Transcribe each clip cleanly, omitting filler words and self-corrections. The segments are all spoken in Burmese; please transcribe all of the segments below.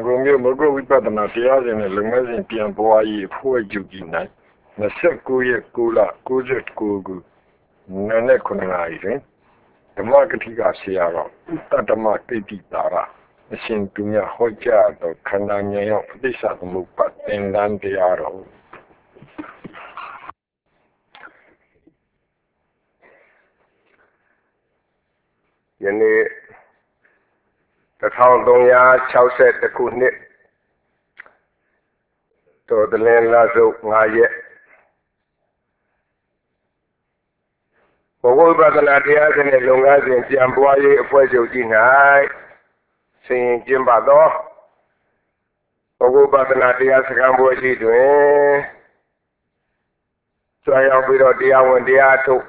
မျိုးမကုဝိပဿနာတရားစဉ်နဲ့လုပ်ငန်းစဉ်ပြန်ပွားရေးအဖွဲ့ချုပ်ကြီးနိုင်29ရက်9လ69ခုနနက်9နာရီတွင်ဓမ္မကတိကဆရာတော်တတ္တမကိတ္တိတာရအရှင်သူမြတ်ဟောကြားတော်ခန္ဓာဉာဏ်ရောက်ပဋိစ္စသမုပ္ပါသင်္ကန်းတရားတော်ယနေ့1360ခုနှစ်တော်တလင်းလဆုပ်9ရက်ဘဝဝိပဿနာတရားစဉ်နဲ့လုပ်ငန်းစဉ်ပြန်ပွားရေးအဖွဲ့ချုပ်ကြီး၌ဆင်ရင်ကျင်းပသောဘဝဝိပဿနာတရားစခန်းပွဲကြီးတွင်ကြွရောက်ပြီးတော့တရားဝင်တရားထုတ်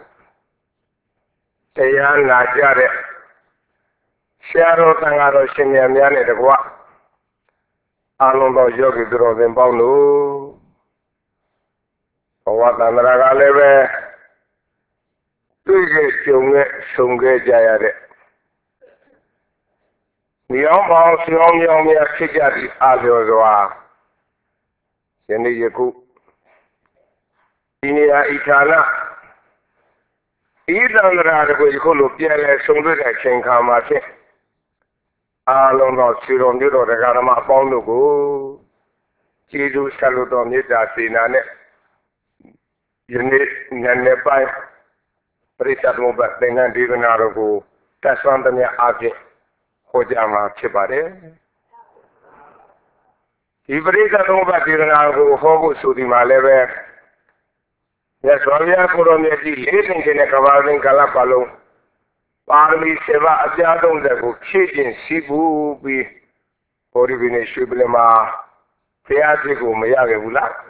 တရားနာကြတဲ့ဆရာတော်သံဃာတော်ရှင်များများနဲ့တကွအားလုံးသောယောဂီသူတော်စင်ပေါင်းတို့ဘဝတန္တရာကလည်းပဲတွေ့ခဲ့ကြုံခဲ့ဆုံခဲ့ကြရတဲ့မြောင်းပေါင်းဆောင်းမြောင်းများဖြစ်ကြသည့်အားလျော်စွာယနေ့ယခုဒီနေရာဤဌာနဤသန္တရာကိုယခုလိုပြန်လဲဆုံတွေ့တဲ့အချိန်ခါမှာဖြင့်အားလုံးသောခြေတော်မျိုးတော်တရားဓမ္မအပေါင်းတို့ကိုကျေးဇူးဆက်လို့တော်မေတ္တာစေနာနဲ့ယနေ့ညနေပိုင်းပရိသတ်သမုပ္ပါသင်္ကန်းဒေသနာတော်ကိုတတ်ဆွမ်းသမျှအားဖြင့်ဟောကြားမှာဖြစ်ပါတယ်ဒီပရိသတ်သမုပ္ပါဒေသနာကိုဟောဖို့ဆိုဒီမှာလည်းပဲမြတ်စွာဘုရားကိုရောမြတ်ကြီးလေးသိင်ခြင်းနဲ့ကဘာသိင်ကာလပတ်လုံးပါရမီ7ပါးအပြား30ကိုဖြည့်ကျင့်ရှိဘူးပြီးဘောဓိပင်နဲ့ရွှေပလင်မှာဘုရားရှိခိုးမရခဲ့ဘူးလား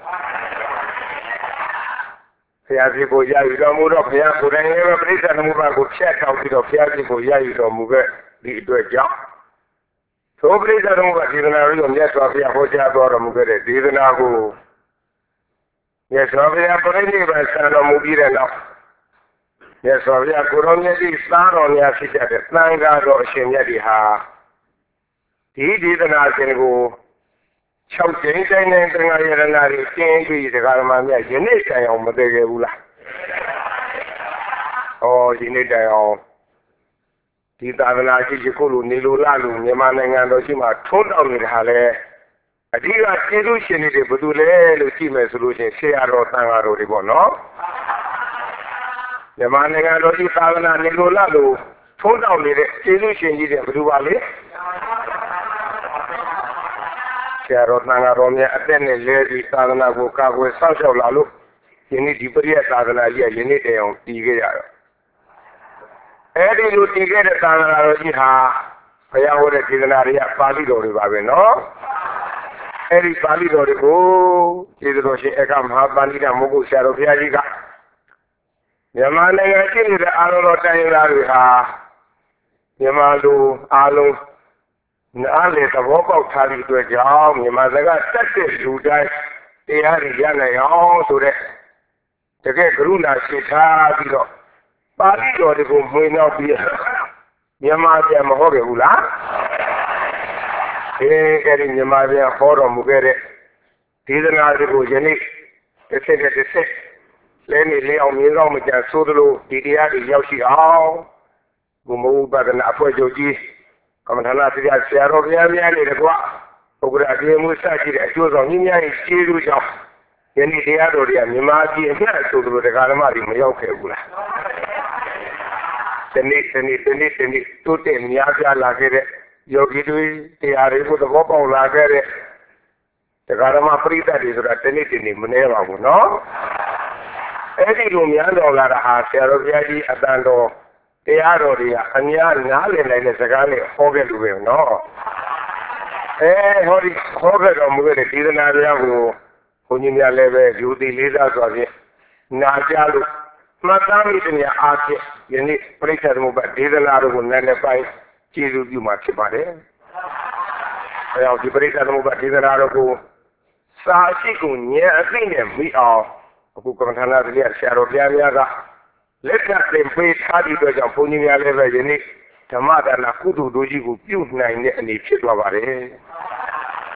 ဘုရားရှိခိုးရယူတော်မူတော့ဘုရားကိုယ်တိုင်လည်းပဲပရိစ္ဆေသမုပ္ပါကိုဖြတ်ထောက်ပြီးတော့ဘုရားရှိခိုးရယူတော်မူခဲ့ဒီအတွက်ကြောင့်သောပရိစ္ဆေသမုပ္ပါဒေသနာကိုမြတ်စွာဘုရားဟောကြားတော်မူခဲ့တဲ့ဒေသနာကိုမြတ်စွာဘုရားပြိဋိဘံဆံတော်မူပြီးတဲ့နောက်မြတ်စွာဘုရားကိုရောမြတ်ကြီးသားတော်များဖြစ်ကြတဲ့သံဃာတော်အရှင်မြတ်တွေဟာဒီဒေသနာရှင်ကို6ကျင်းတိုင်းနဲ့သံဃာယရဏတွေကျင်းပြီးတရားဓမ္မများယနေ့တိုင်အောင်မသိခဲ့ဘူးလား။ယနေ့တိုင်အောင်ဒီသာသနာရှိခုလိုနေလိုလားလို့မြန်မာနိုင်ငံတော်ရှိမှထွန်းတောက်နေတာဟာလေအဓိကကျေးဇူးရှင်တွေဘယ်သူလဲလို့ကြည့်မယ်ဆိုလို့ရှိရင်ဆရာတော်သံဃာတော်တွေပေါ့နော်။မြန်မာနိုင်ငံတော်ကြီးသာသနာနေလိုလားလို့ထုံးတောက်နေတဲ့ကျေးဇူးရှင်ကြီးတွေဘယ်သူပါလဲဆရာတော်သံဃာတော်များအသက်နဲ့လဲပြီးသာသနာကိုကာကွယ်စောင့်ရှောက်လာလို့ယနေ့ဒီပရိယသာသနာကြီးကယနေ့တည်းအောင်တည်ခဲ့ရတော့အဲဒီလိုတည်ခဲ့တဲ့သာသနာတော်ကြီးဟာဘုရားဟောတဲ့ဒေသနာတွေကပါဠိတော်တွေပါပဲနော်အဲဒီပါဠိတော်တွေကိုကျေးဇူးတော်ရှင်အခမဟာပါဠိတော်မဟုတ်ဆရာတော်ဘုရားကြီးကမြန်မာနိုင်ငံရှိနေတဲ့အာရောတိုင်းရင်းသားတွေဟာမြန်မာလူအားလုံးနားလေသဘောပေါက်ထားတဲ့အတွက်ကြောင့်မြန်မာစကားတက်တဲ့လူတိုင်းတရားတွေရနိုင်အောင်ဆိုတဲ့တကယ်ကရုဏာရှိထားပြီးတော့ပါဠိတော်တွေကိုမှွေနောက်ပြီးမြန်မာပြန်မဟုတ်ခဲ့ဘူးလားအဲဒီမြန်မာပြန်ဟောတော်မူခဲ့တဲ့ဒေသနာတွေကိုယနေ့တစ်ဆက်လဲနေလေအောင်မြင်ကောင်းမကြဆိုသလိုဒီတရားတွေရောက်ရှိအောင်ဘုမဝိပဿနာအဖွဲ့ချုပ်ကြီးကမ္မထာနာဆရာတော်ဘုရားများနေတကွပုဂ္ဂရာပြေမှုစရှိတဲ့အကျိုးဆောင်ကြီးများရဲ့ကျေးဇူးကြောင့်ယနေ့တရားတော်တွေကမြန်မာပြည်အနှံ့ဆိုသလိုတရားဓမ္မတွေမရောက်ခဲ့ဘူးလားဒီနေ့တိုးတက်များပြားလာခဲ့တဲ့ယောဂီတွေတရားတွေကိုသဘောပေါက်လာခဲ့တဲ့တရားဓမ္မပရိသတ်တွေဆိုတာဒီနေ့မနေပါဘူးနော်အဲ့ဒီလိုများတော်လာတာဟာဆရာတော်ဘုရားကြီးအတန်တော်တရားတော်တွေကအများနားလည်နိုင်တဲ့စကားနဲ့ဟောခဲ့လို့ပဲနော်ဟောခဲ့တော်မူခဲ့တဲ့ဒေသနာတရားကိုဘုန်းကြီးများလည်းပဲယူသည်လေးစားစွာဖြင့်နာကြားလို့မှတ်သားမိတဲ့နေရာအားဖြင့်ယနေ့ပရိစ္ဆေသမုပ္ပါဒေသနာတော်ကိုနည်းနည်းပိုင်းကျေးဇူးပြုမှာဖြစ်ပါတယ်အဲကြောင့်ဒီပရိစ္ဆေသမုပ္ပါဒေသနာတော်ကိုစာရှိကိုဉာဏ်အသိနဲ့မိအောင်အခုကမ္မထာနာတရားဆရာတော်ဘုရားများကလက်ကသင်ပေးထားတဲ့အတွက်ကြောင့်ဘုန်းကြီးများလည်းပဲယနေ့ဓမ္မဒါနကုသိုလ်တို့ကြီးကိုပြုနိုင်တဲ့အနေဖြစ်သွားပါတယ်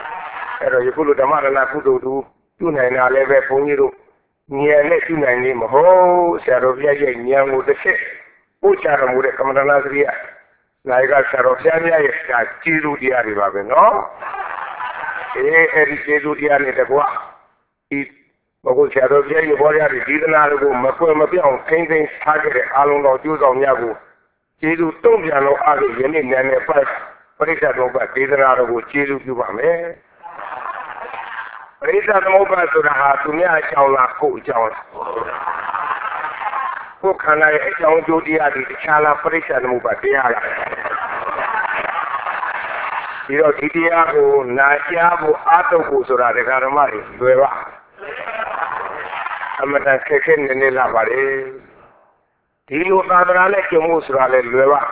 အဲ့တော့ယခုလိုဓမ္မရဏကုသိုလ်တို့ပြုနိုင်တာလည်းပဲဘုန်းကြီးတို့ဉာဏ်နဲ့ပြုနိုင်နေမဟုတ်ဆရာတော်ဘုရားရဲ့ဉာဏ်ကိုတစ်ချက်ပို့ချတော်မူတဲ့ကမ္မဋ္ဌာန်းစရိယနိုင်ကဆရာတော်ဘုရားရဲ့ကျေးဇူးတရားတွေပါပဲနော်အဲ့ဒီကျေးဇူးတရားနဲ့တကွာဒီဘုရားဆရာတော်ဘုရားရဲ့ဘောရတဲ့ဒီသနာတို့ကိုမကွယ်မပြောင်းထိမ့်သိမ်းထားခဲ့တဲ့အာလုံးတော်ကျိုးဆောင်များကိုကျေးဇူးတုံ့ပြန်လို့အားဖြင့်ယနေ့ဉာဏ်နဲ့ပတ်ပရိစ္ဆေသမုပ္ပါဒေသနာတော်ကိုကျေးဇူးပြုပါမယ်ပရိစ္ဆေသမုပ္ပါဆိုတာဟာသူများအကြောင်းလားကိုယ်အကြောင်းလားကိုယ်ခန္ဓာရဲ့အကြောင်းကျိုးတရားတွေတခြားလားပရိစ္ဆေသမုပ္ပါတရားလားဒီတော့ဒီတရားကိုနာကြားဖို့အားထုတ်ဖို့ဆိုတာဒကာဓမ္မတွေလွယ်ပါအမှန်တန်ခက်ခဲနေလာပါလေဒီလိုသာသနာနဲ့ကျုံမှုဆိုတာလည်းလွယ်ပါ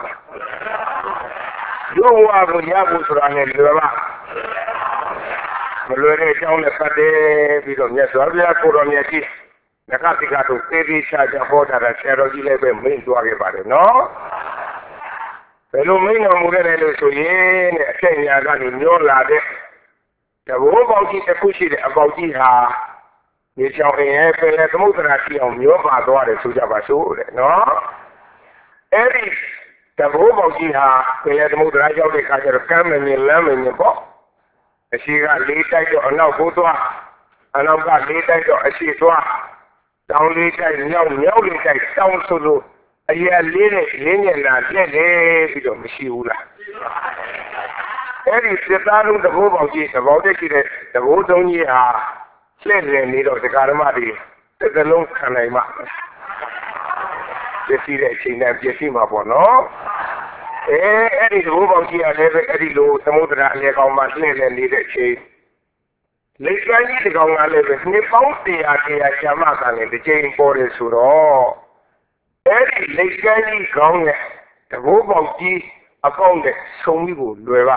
ရုပ်ဝါကိုရဖို့ဆိုတာလည်းလွယ်ပါမလွယ်တဲ့အကြောင်းနဲ့ပတ်သက်ပြီးတော့မြတ်စွာဘုရားကိုတော်မြတ်ကြီးငကတိကတို့သေသေးချာချာဟောတာဆရာတော်ကြီးလည်းပဲမိန့်သွားခဲ့ပါတယ်နော်ဘယ်လိုမိန့်တော်မူခဲ့တယ်လို့ဆိုရင်တဲ့အထက်ညာကနေညောလာတဲ့တဘောပေါက်ကြီးတစ်ခုရှိတဲ့အပေါက်ကြီးဟာမြေချောင်းအင်းရဲ့ပင်လယ်သမုဒ္ဒရာရှိအောင်မျောပါသွားတယ်ဆိုကြပါစို့တဲ့နော်အဲ့ဒီတဘောပေါက်ကြီးဟာပင်လယ်သမုဒ္ဒရာရောက်တဲ့အခါကျတော့ကမ်းမမြင်လမ်းမမြင်ပေါ့အရှိကလေးတိုက်တော့အနောက်ကိုသွားအနောက်ကလေးတိုက်တော့အရှိသွားတောင်လေးတိုက်မြောက်လေးတိုက်တောင်ဆိုလို့အရာလေးနဲ့လင်းညံလာတက်တယ်ပြီးတော့မရှိဘူးလားအဲ့ဒီစစ်သားလုံးတဘောပေါက်ကြီးတဘောတက်ရှိတဲ့တဘောသုံးကြီးဟာလှည့်လည်နေတော့ဒကာဓမ္မတွေတစ်စလုံးခံနိုင်မှာပြည့်စည်တဲ့အချိန်တိုင်းပြည့်စည်မှာပေါ့နော်အဲ့ဒီတဘောပေါက်ကြီးကလည်းပဲအဲ့ဒီလိုသမုဒ္ဒရာအလေကောင်မှာလှည့်လည်နေတဲ့အချိန်လက်စွမ်းကြီးဒီကောင်ကလည်းပဲနှစ်ပေါင်း100ရှာမှခံနေတစ်ချိန်ပေါ်တယ်ဆိုတော့အဲ့ဒီလက်စွမ်းကြီးကောင်းတဲ့တဘောပေါက်ကြီးအပေါင်းနဲ့ဆုံပြီးကိုလွယ်ပါ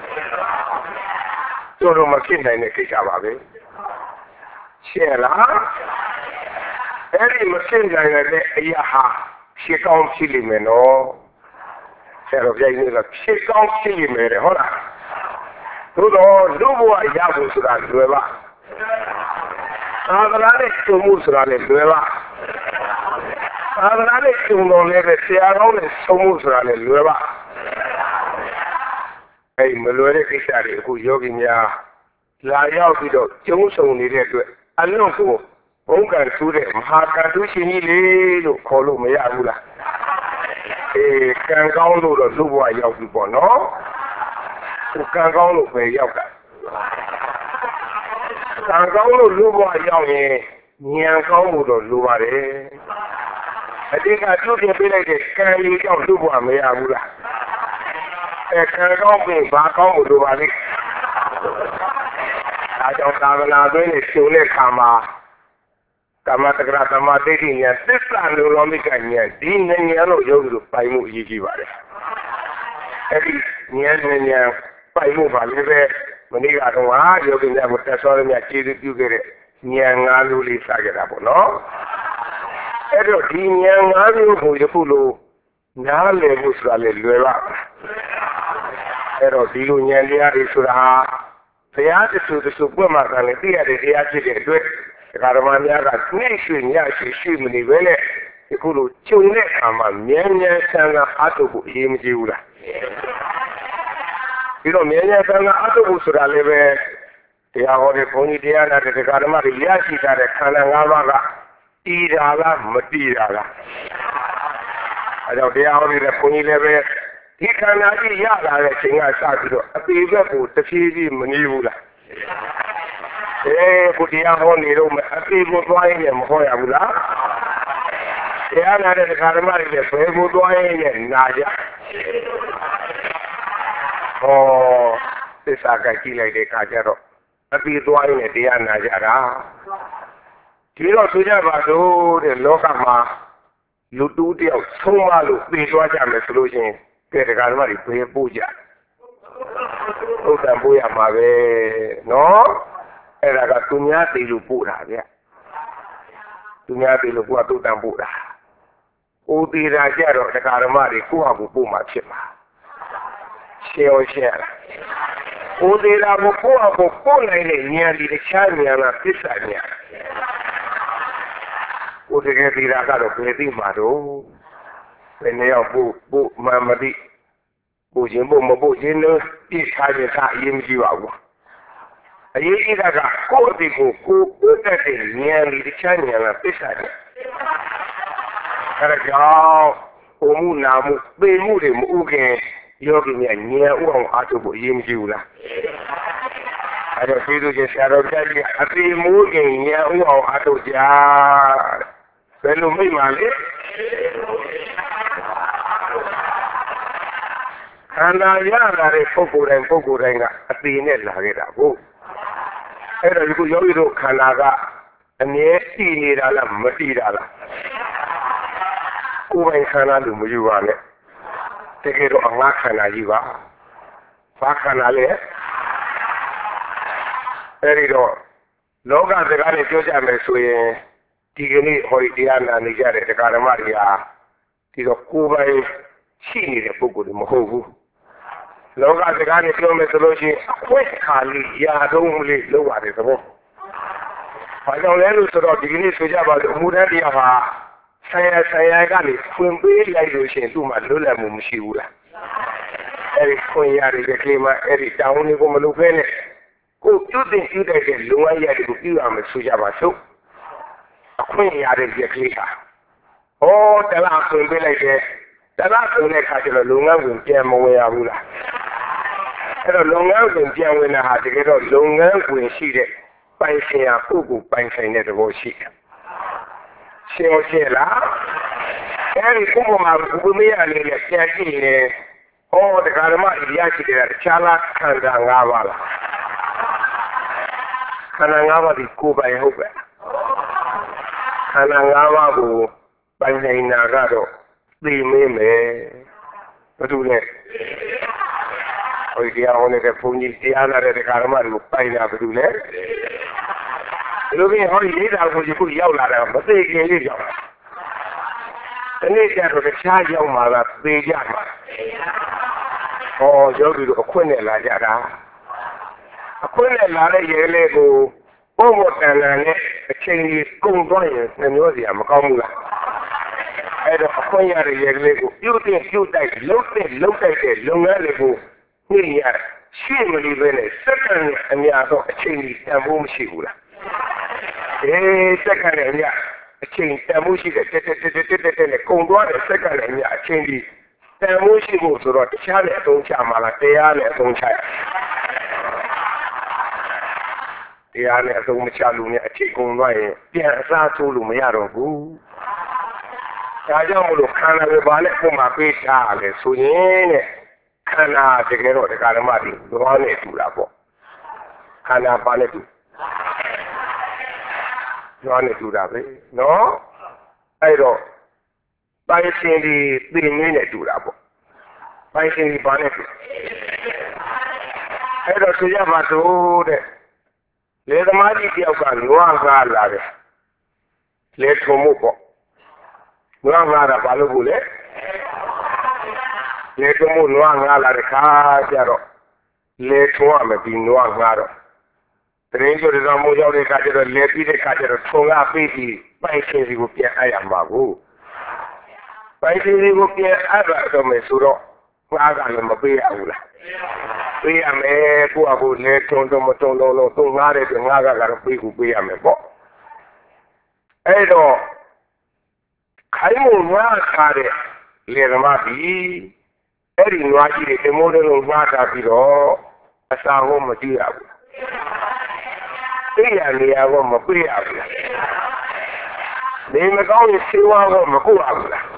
တို့တော့မဖြစ်နိုင်တဲ့ကိစ္စပါပဲရှင်းလားအဲ့ဒီမဖြစ်နိုင်တဲ့အရာဟာရှင်းကောင်းဖြစ်လိမ့်မယ်နော်ဆရာတော်ဘုရားကြီးကရှင်းကောင်းဖြစ်လိမ့်မယ်ဟုတ်လားတို့တော့လူဘဝရဖို့ဆိုတာလွယ်ပါသာသနာနဲ့ကျုံမှုဆိုတာလည်းလွယ်ပါသာသနာနဲ့ကျုံတော်လည်းပဲဆရာကောင်းနဲ့ဆုံမှုဆိုတာလည်းလွယ်ပါအဲ့မလွယ်တဲ့ကိစ္စတွေအခုယောဂီများလာရောက်ပြီးတော့ကျုံဆုံနေတဲ့အတွက်အလုံးကိုဘုံကံထူးတဲ့မဟာကံထူးရှင်ကြီးလေလို့ခေါ်လို့မရဘူးလားကံကောင်းလို့တော့လူဘဝရောက်ပြီပေါ့နော်ကံကောင်းလို့ပဲရောက်တာကံကောင်းလို့လူဘဝရောက်ရင်ဉာဏ်ကောင်းဖို့တော့လိုပါတယ်အတိတ်ကသူ့ပြင်ပေးလိုက်တဲ့ကံလေးကြောင့်လူဘဝမရဘူးလားကံကောင်းပြီဘာကောင်းဖို့လိုပါလိမ့်ဒါကြောင့်သာသနာ့တွင်နဲ့ရှင်တဲ့ခါမှာကမ္မတက္ကရာသမတိဋ္ဌိဉာဏ်သစ္စာလိုလောမိကဉာဏ်ဒီဉာဏ်လို့ယောဂီတို့ပိုင်မှုအရေးကြီးပါတယ်အဲ့ဒီဉာဏ်ပိုင်မှုပါလေပဲမနေ့ကတော့ယောဂီများကိုတက်စောရမြတ်ကျေးဇူးပြုခဲ့တဲ့ဉာဏ်၅မျိုးလေးစခဲ့တာပေါ့နော်အဲ့တော့ဒီဉာဏ်၅မျိုးကိုယခုလိုနားလည်ဖို့ဆိုတာလေလွယ်ပါအဲ့တော့ဒီလိုဉာဏ်တရားတွေဆိုတာဘုရားတဆူပွင့်မှာကလည်းသိရတဲ့တရားဖြစ်တဲ့အတွက်ဒကာဓမ္မများကနှိမ့်ရွှေညရွှေမနေပဲနဲ့အခုလိုကျုံတဲ့အခါမှာမြန်ဆန်းအားထုတ်ဖို့အရေးမကြီးဘူးလားဒီတော့မြန်ဆန်းအားထုတ်ဖို့ဆိုတာလည်းပဲတရားဟောတဲ့ဘုန်းကြီးတရားနာတဲ့ဒကာဓမ္မတွေရရှိထားတဲ့ခန္ဓာ၅ပါးကတည်တာလားမတည်တာလားအဲကြောင့်တရားဟောတဲ့ဘုန်းကြီးလည်းပဲဒီခန္ဓာကြီးရလာတဲ့အချိန်ကစပြီးတော့အပေဘက်ကိုတဖြည်းဖြည်းမနေဘူးလားကိုတရားဟောနေတော့အပေကိုသွားရင်လည်းမဟောရဘူးလားတရားနာတဲ့ဓမ္မတွေလည်းဘယ်ကိုသွားရင်လည်းနာကြဟောသစ္စာကကြည့်လိုက်တဲ့အခါကျတော့အပေသွားရင်လည်းတရားနာကြတာဒီတော့ဆိုကြပါစို့တဲ့လောကမှာလူတူတယောက်ဆုံးမလို့ပြေသွားကြမယ်ဆိုလို့ရှိရင်ကဲတရားဓမ္မတွေဘယ်ပို့ကြဥဒ္ဒံပို့ရမှာပဲနော်အဲ့ဒါကသူများသိလို့ပို့တာဗျသူများသိလို့ကိုကသုတ်တံပို့တာဦးသေးတာကြတော့တရားဓမ္မတွေကိုယ့်ဟာကိုပို့မှဖြစ်မှာရှင်းအောင်ရှင်းရလားကိုယ်သေးတာကိုကိုယ့်အကိုပို့နိုင်တဲ့ဉာဏ်ဒီတခြားဉာဏ်ကသစ္စာဉာဏ်ကိုယ်တကယ်သေးတာကတော့ဘယ်သိမှာတော့ဘယ်နဲ့ရောက်ပို့မှမသိပို့ခြင်းပို့မပို့ခြင်းလို့ပြစ်ထားခြင်းကအရေးမကြီးပါဘူးအရေးကြီးတာကကိုယ့်အဒီကိုကိုယ်တတ်တဲ့ဉာဏ်ဒီတခြားဉာဏ်ကသစ္စာဉာဏ်အဲဒါကြောင့်ဘုံမှုနာမှုပေမှုတွေမဥခင်ယောဂီများဉာဏ်ဥအောင်အားထုတ်ဖို့အရေးမကြီးဘူးလားအဲ့တော့ဒီလိုကျဆရာတော်ပြကြီးအပေမှုခင်ဉာဏ်ဥအောင်အားထုတ်ကြဘယ်လိုမိတ်မှလဲခန္ဓာရလာတဲ့ပုဂ္ဂိုလ်တိုင်းကအပေနဲ့လာခဲ့တာဟုတ်အဲ့တော့ဒီခုယောဂီတို့ခန္ဓာကအမြဲတည်နေတာလားမတည်တာလားကိုယ်ပိုင်ခန္ဓာလို့မယူပါနဲ့တကယ်တော့အငှားခန္ဓာကြီးပါဘာခန္ဓာလဲအဲ့ဒီတော့လောကစကားနဲ့ပြောကြမယ်ဆိုရင်ဒီကနေ့ဟောဒီတရားနာနေကြတဲ့တရားဓမ္မတွေဟာဒီတော့ကိုယ်ပိုင်ရှိနေတဲ့ပုဂ္ဂိုလ်တွေမဟုတ်ဘူးလောကစကားနဲ့ပြောမယ်ဆိုလို့ရှိရင်အခွင့်အခါလေးရာတုံးလေးလောက်ပါတယ်သဘောဘာကြောင့်လဲလို့ဆိုတော့ဒီကနေ့ဆိုကြပါလို့အမှုတန်းတရားဟာဆိုင်ရာကနေဖွင့်ပေးလိုက်လို့ရှိရင်သူ့မှာလွတ်လပ်မှုမရှိဘူးလားအဲ့ဒီဖွင့်ရတဲ့ကလေးမှအဲ့ဒီတောင်းလေးကိုမလုပ်ဖဲနဲ့ကိုပြုတဲ့လုံရရတဲ့ကိုပြုရမယ်ဆိုကြပါစို့အခွင့်ရတဲ့ကလေးဟာဟောတလားဖွင့်ပေးလိုက်တယ်တလားဖွင့်တဲ့ခါကျတော့လုပ်ငန်းဝင်ပြန်မဝင်ရဘူးလားအဲ့တော့လုပ်ငန်းဝင်ပြန်ဝင်တာဟာတကယ်တော့လုပ်ငန်းဝင်ရှိတဲ့ပိုင်ရှင်ဟာပုဂ္ဂိုလ်ပိုင်ဆိုင်တဲ့သဘောရှိတယ်ရှင်းဟုတ်လားအဲ့ဒီပုဂ္ဂိုလ်မှာဘုမရလေးနဲ့ပြန်ကြည့်ရင်ဟောတရားဓမ္မအရာရှိတဲ့တခြားလားခန္ဓာ၅ပါးလားခန္ဓာ၅ပါးဒီကိုယ်ပိုင်ဟုတ်ပဲခန္ဓာ၅ပါးကိုပိုင်နိုင်တာကတော့သိမင်းမယ်ဘာလို့လဲဟိုတရားဟောနေတဲ့ဘုန်းကြီးတရားနာတဲ့တရားဓမ္မတွေကိုပိုင်တာဘာလို့လဲဒီလိုပြီးဟောရေးတာကိုဒီခုရောက်လာတာမသိခင်လေးရောက်လာဒီနေ့ကျတော့တခြားရောက်မှာလားသိကြမှာဟောယောဂီတို့အခွင့်နဲ့လာကြတာအခွင့်နဲ့လာတဲ့ရဲလေးကိုပုံမတန်တန်နဲ့အချိန်ကြီးကုန်သွားရင်နှမျိုးစီမကောင်းဘူးလားအဲ့တော့အခွင့်ရတဲ့ရဲလေးကိုပြုတ်တိုက်လှုပ်တဲ့လုပ်ငန်းတွေကိုညှိရရှင်းမလို့ပဲနဲ့စက္ကန့်အများတော့အချိန်ကြီးတန်ဖို့မရှိဘူးလားစက္ကန့်နဲ့အများအချိန်တန်ဖို့ရှိတယ်တက်နဲ့ကုန်သွားတဲ့စက္ကန့်နဲ့အများအချိန်ကြီးတန်ဖို့ရှိဖို့ဆိုတော့တခြားနဲ့အသုံးချမှာလားတရားနဲ့အသုံးချတရားနဲ့အသုံးမချလို့နဲ့အချိန်ကုန်သွားရင်ပြန်အစားထိုးလို့မရတော့ဘူးဒါကြောင့်မလို့ခန္ဓာကိုယ်ပါနဲ့ပုံမှာပေးထားတယ်ဆိုရင်တဲ့ခန္ဓာတကယ်တော့တရားဓမ္မတွေသွားနေတူတာပေါ့ခန္ဓာပါနဲ့တူသွားနေတူတာပဲနော်အဲ့တော့ပိုင်ရှင်ဒီသိငင်းနဲ့တူတာပေါ့ပိုင်ရှင်ဒီပါနဲ့တူအဲ့တော့ဆိုရပါတော့တဲ့လေသမားကြီးတယောက်ကနွားကားလာတယ်လေထုံမှုပေါ့နွားကားတာဘာလို့ဘူးလဲလေထုံမှုနွားကားလာတဲ့ခါကျတော့လေထုံရမယ်ဒီနွားကားတော့တရင်ကျတော့မိုးရောက်တဲ့ခါကျတော့လေပြီးတဲ့ခါကျတော့ထုံကပြီးပြီးပိုင်ရှင်စီကိုပြန်အပ်ရမှာကိုပိုင်ရှင်စီကိုပြန်အပ်တော့မယ်ဆိုတော့ငါးကလည်းမပေးရဘူးလားပေးရမယ်ကိုယ့်အကိုလေထုံတော့မထုံလုံးသုံးငါးတဲ့ငါးကတော့ပေးရမယ်ပေါ့အဲ့တော့ခိုင်းမို့ငါးခါတဲ့လေသမားပြီးအဲ့ဒီနွားကြီးတွေတမိုးတုံးငါးထားပြီးတော့အစာကိုမကြည့်ရဘူးပေးရနေရတော့မပေးရဘူးနေမကောင်းရင်ဆေးဝါးတော့မကုရဘူးလား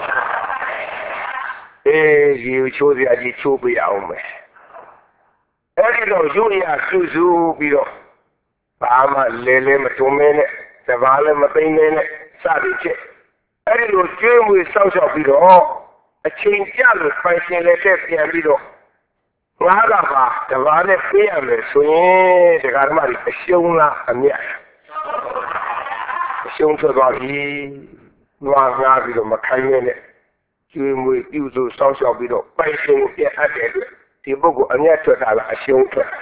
ရေချိုးစရာကြီးချိုးပေးအောင်မယ်အဲ့ဒီတော့ယူရဆူဆူပြီးတော့ဘာမှလဲမထုံးမဲနဲ့စဘာလည်းမသိနေနဲ့စသည်ဖြစ်အဲ့ဒီလိုကျွေးမွေးစောက်ရှောက်ပြီးတော့အချိန်ကျလို့ပိုင်ရှင်လည်းတက်ပြန်ပြီးတော့ငါးကပါတဘာနဲ့ပေးရမယ်ဆိုရင်ဒကာဓမ္မတွေအရှုံးလားအမြတ်အရှုံးထွက်သွားပြီနွားငါးပြီးတော့မခိုင်းနဲ့ကျွေးမွေးပြုစုစောက်ရှောက်ပြီးတော့ပိုင်ရှင်ကိုပြန်အပ်တယ်ဒီပုဂ္ဂိုလ်အမျက်ထွက်တာလားအရှုံးထွက်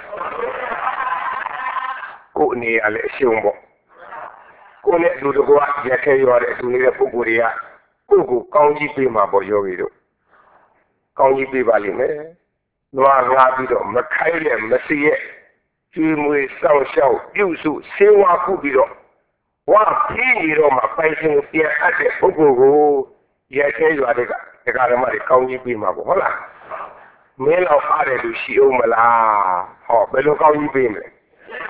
ကိုယ်နေရလေအရှုံးပေါ့ကိုယ်နဲ့လူတကွာရက်ခဲရွာတဲ့သူနေတဲ့ပုဂ္ဂိုလ်တွေကကိုယ့်ကိုကောင်းကြီးပေးမှာပေါ့ယောဂီတို့ကောင်းကြီးပေးပါလိမ့်မယ်။နွားငါပြီးတော့မခိုင်းတဲ့မစီရဲ့ကျွေးမွေးစောင့်ရှောက်ပြုစုဆေးဝါးခုပြီးတော့ဝါပြီးနေတော့မှပိုင်ရှင်ကိုပြန်အပ်တဲ့ပုဂ္ဂိုလ်ကိုရက်ခဲရွာတဲ့ကဒကာဓမ္မတွေကောင်းကြီးပေးမှာပေါ့ဟုတ်လား။မင်းလောက်အားတဲ့လူရှိအောင်မလား။ဟောဘယ်လိုကောင်းကြီးပေးမလဲ။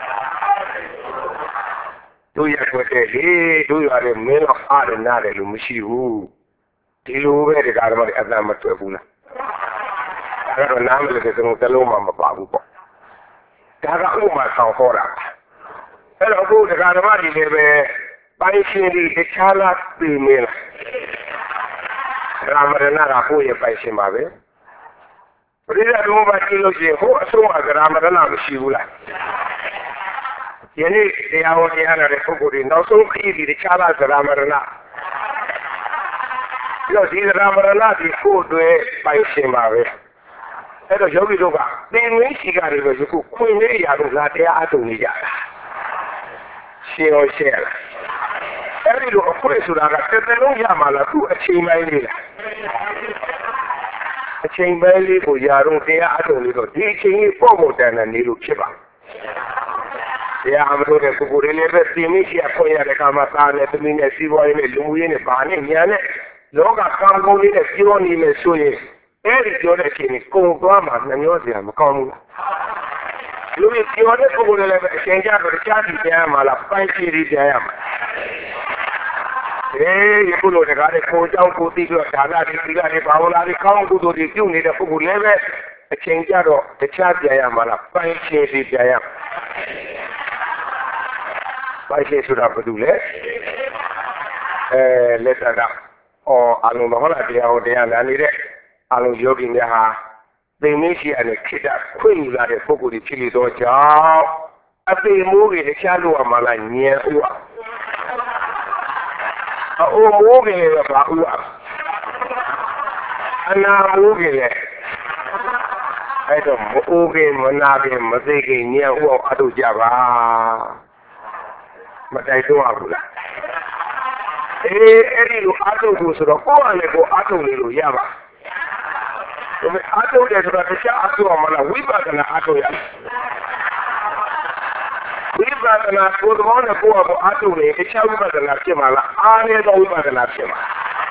တို့ရက်ွက်တဲ့လေတို့ရွာတဲ့မင်းလောက်အားတဲ့နားတယ်လို့မရှိဘူးဒီလိုပဲဒကာဓမ္မတွေအတန်မတွေ့ဘူးလားဒါကတော့နားမလည်တဲ့ကျွန်တော်တလုံးမှမပါဘူးပေါ့ဒါကဥမာဆောင်ဟောတာအဲ့တော့အခုဒကာဓမ္မတွေလည်းပဲပိုင်ရှင်တွေတခြားလားပြင်မင်းလားရာမရဏကကိုယ့်ရဲ့ပိုင်ရှင်ပါပဲပရိသတ်တို့ဘာကြည့်လို့ရှိရင်ဟိုအဆုံးကရာမရဏမရှိဘူးလားယနေ့တရားဟောတရားနာတဲ့ပုဂ္ဂိုလ်တွေနောက်ဆုံးခရီးဒီတခြားလားရာမရဏလို့ဒီရာမရဏဒီကိုယ်တွေပိုင်ရှင်ပါပဲအဲ့တော့ယောဂီတို့ကသင်္ဝင်းရှိကြတယ်လို့ယခုခွင့်လေးရာလို့ငါတရားအထုံနေကြတာရှင်းရောရှင်းလားအဲ့ဒီလိုအခွင့်ဆိုတာကတစ်သက်လုံးရမှာလားသူ့အချိန်ပိုင်းလေးလားအချိန်ပိုင်းလေးကိုရာတော့တရားအထုံလေးတော့ဒီအချိန်ကြီးပေါ့ပေါ့တန်တန်နေလို့ဖြစ်ပါတရားအမလို့တဲ့ပုဂ္ဂိုလ်တွေလည်းပဲသင်္ဝင်းရှိအခွင့်ရတဲ့ခါမှာသားနဲ့သမီးနဲ့စီးပွားရေးနဲ့လူမှုရေးနဲ့ဗာနဲ့ညာနဲ့လောကကောင်းကောင်းလေးနဲ့ပြောနေမယ်ဆိုရင်အဲ့ဒီပြောတဲ့အချိန်ကိုကုံသွားမှနှမျောစရာမကောင်းဘူးလူကြီးပြောတဲ့ပုဂ္ဂိုလ်လည်းပဲအချိန်ကြတော့ကြားကြည့်ပြန်မှာလားပိုင်စီရီပြန်ရမှာယခုလိုတကားတဲ့ကိုเจ้าကိုသိပြီးတော့ဒါနတွေသီလတွေဘာဝနာတွေကောင်းကုသိုလ်တွေပြုနေတဲ့ပုဂ္ဂိုလ်လည်းပဲအချိန်ကြတော့တခြားပြန်ရမှာလားပိုင်စီရီပြန်ရမှာပိုင်စီဆိုတာဘာလို့လဲလက်ထက်ကအလုံးတော်လာတရားဟောတရားနာနေတဲ့အလုံးယောဂီများဟာသင်္မေရှိရတဲ့ခိတ္တခွင့်ယူလာတဲ့ပုဂ္ဂိုလ်တွေဖြစ်နေတော့ကြောင့်အပေမိုးကြီးတခြားလို့မှလာညံဥအိုးမိုးကြီးလည်းပါဥအနာမိုးကြီးလည်းအဲ့တော့မိုးကြီးမနာကြီးမသိကြီးညံဥအထုကြပါမတိုက်တော့ဘူးလားအဲ့ဒီလိုအားထုတ်ဖို့ဆိုတော့ကိုယ့်အနေကိုအားထုတ်နေလို့ရပါဒါပေမဲ့အားထုတ်တယ်ဆိုတော့တခြားအားထုတ်အောင်မလားဝိပဿနာအားထုတ်ရဝိပဿနာကိုယ်တော်နဲ့ကိုယ့်အကိုအားထုတ်နေတခြားဝိပဿနာဖြစ်မှာလားအားနည်းသောဝိပဿနာဖြစ်မှာ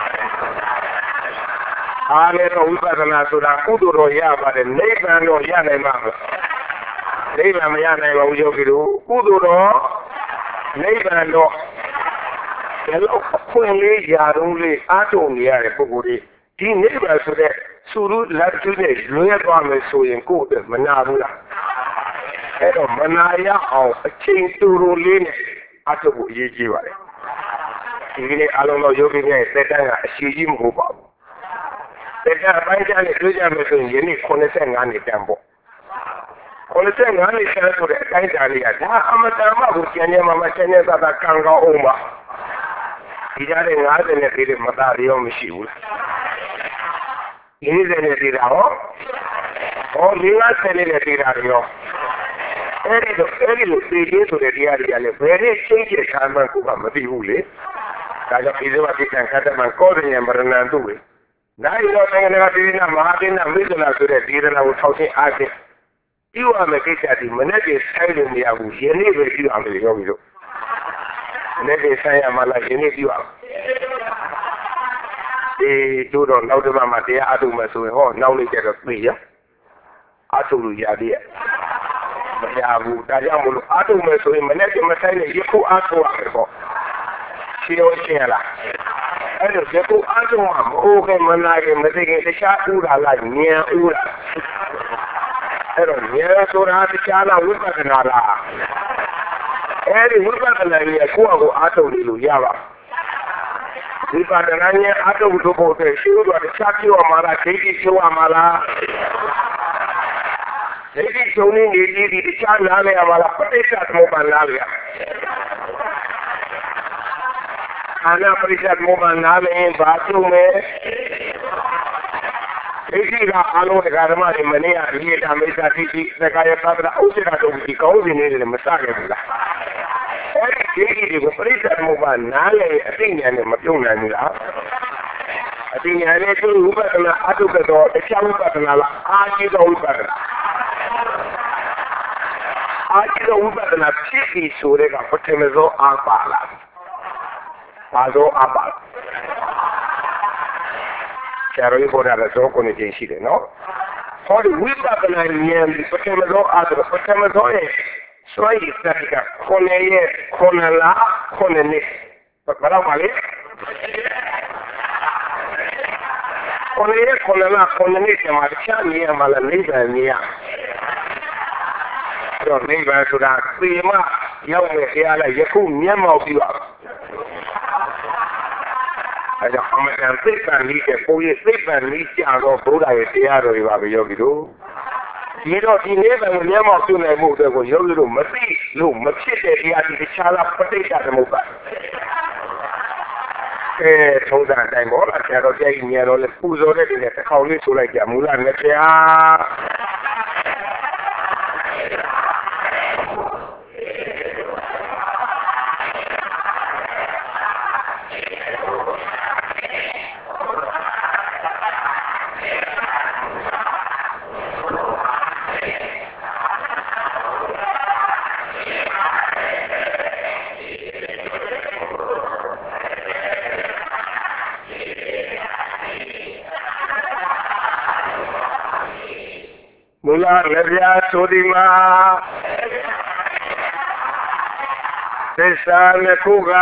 အားနည်းသောဝိပဿနာဆိုတာကုသိုလ်တော်ရပါတယ်နိဗ္ဗာန်တော်ရနိုင်မှာနိဗ္ဗာန်မရနိုင်ပါဘူးယောဂီတို့ကုသိုလ်တော်နိဗ္ဗာန်တော်ဘယ်လိုခွင့်လေးရာတော့လေးအားထုတ်နေရတဲ့ပုဂ္ဂိုလ်တွေဒီနိဗ္ဗာန်ဆိုတဲ့သုရုလက်ကျွနဲ့လွဲသွားမယ်ဆိုရင်ကိုယ့်အတွက်မနာဘူးလားအဲ့တော့မနာရအောင်အချိန်တူတူလေးနဲ့အားထုတ်ဖို့အရေးကြီးပါတယ်ဒီနေ့အလုံးစုံယောဂီများရဲ့သက်တမ်းကအရှိကြီးမဟုတ်ပါဘူးသက်တမ်းအပိုင်းခြားနဲ့တွေ့ကြမယ်ဆိုရင်ယနေ့85နှစ်တန်ပေါ့85နှစ်ဆန်းဆိုတဲ့အတိုင်းအတာလေးကဒါအမတန်မှကိုကျန်ကျန်မှကျန်ကျန်သာသာကံကောင်းအောင်ပါဒီကြတဲ့90နဲ့တည်းတဲ့မသားရောမရှိဘူးလား40နဲ့တည်းတာဟော50နဲ့တည်းတာရောအဲ့ဒီလိုသိရေးဆိုတဲ့တရားတွေကလည်းဘယ်နဲ့ချင်းချခံမှကိုကမသိဘူးလေဒါကြောင့်ဒီလိုအဖြစ်ခံခတ်မှကောရညမရဏန်တို့လေနိုင်ရောနိုင်ငံတကာမဟာဒေနာမိဒနာဆိုတဲ့ဒီရနာကိုထောက်ချင်းအားဖြင့်ဒီဝါမဲ့ကိစ္စဒီမနေ့ကဆိုင်လို့မရဘူးယနေ့ပဲပြီးအောင်လို့ပြောပြီးတော့နေ့ကဆိုင်ရမှာလားယနေ့ပြီးအောင်တို့တော့နောက်တစ်ပတ်မှတရားအထုမှဆိုရင်ဟောနောက်လေးကျတော့ပြေးရအထုလို့ရသေးရဲ့မရဘူးဒါကြောင့်မလို့အထုမှဆိုရင်မနေ့ကမဆိုင်နဲ့ယခုအထုရမယ်ပေါ့ရှင်းရှင်းလားအဲ့တော့ယခုအထုမှာမဟုတ်ခင်မနာခင်မသိခင်တခြားဥလာလိုက်ဉာဏ်ဥလာအဲ့တော့ဉာဏ်ဆိုတာတခြားလားဝိပဿနာလားအဲ့ဒီဝိပဿနာကြီးကိုယ့်အကိုအားထုတ်လို့ရပါဒီပါဒနာရဲ့အတုတို့ဖို့တဲ့ရှိဥတော်တခြားပြောမှာလားဒိဋ္ဌိပြောမှာလားဒိဋ္ဌိဆုံးနေဒီတခြားနားလဲရမှာလားပဋိစ္စသမုပ္ပါဒ်နားလဲအာနာပဋိစ္စသမုပ္ပါဒ်နားလဲဘာဆုံးလဲ Ejira alo de garma de manera lieta mesa titi de calle padra usira to di cause ne masage bula. Ejiri ko prisa mo ba nale atinya ne matuna ni la. Atinya ne to upatana atu ka to ekya upatana la aji do upatana. Aji do upatana chiki sure ka patemezo apala. Pazo apala. Chiaro io vorrei adesso con i gensili, no? Poi guida per la niente, perché me lo altro, perché me lo è, suoi pratica con le con la, con le, però male? Con la, con le, ma c'è mia, ma la lega è mia. Però lega è sulla prima, io mi alla yaku mia ma più. Aja hamadan sepan ni ke poye sepan ni cha do Buddha yeတရားတော်တွေပါပဲယောဂီတို့ဒီတော့ဒီနေ့ပဲမျက်မှောက်ပြုနိုင်မှုအတွက်ကိုယောဂီတို့မသိလို့မဖြစ်တဲ့တရားဒီတခြားလားပဋိစ္စသမုပ္ပါထုံးစံအတိုင်းပေါ့လားဆရာတော်ပြည့်ညံတော်လည်းပူဇော်တဲ့ဒီနဲ့တစ်ခေါက်လေးဆိုလိုက်ကြမူလနဲ့ဆရာမူလလက်ပြားဆိုဒီမှာသစ္စာနှစ်ခုက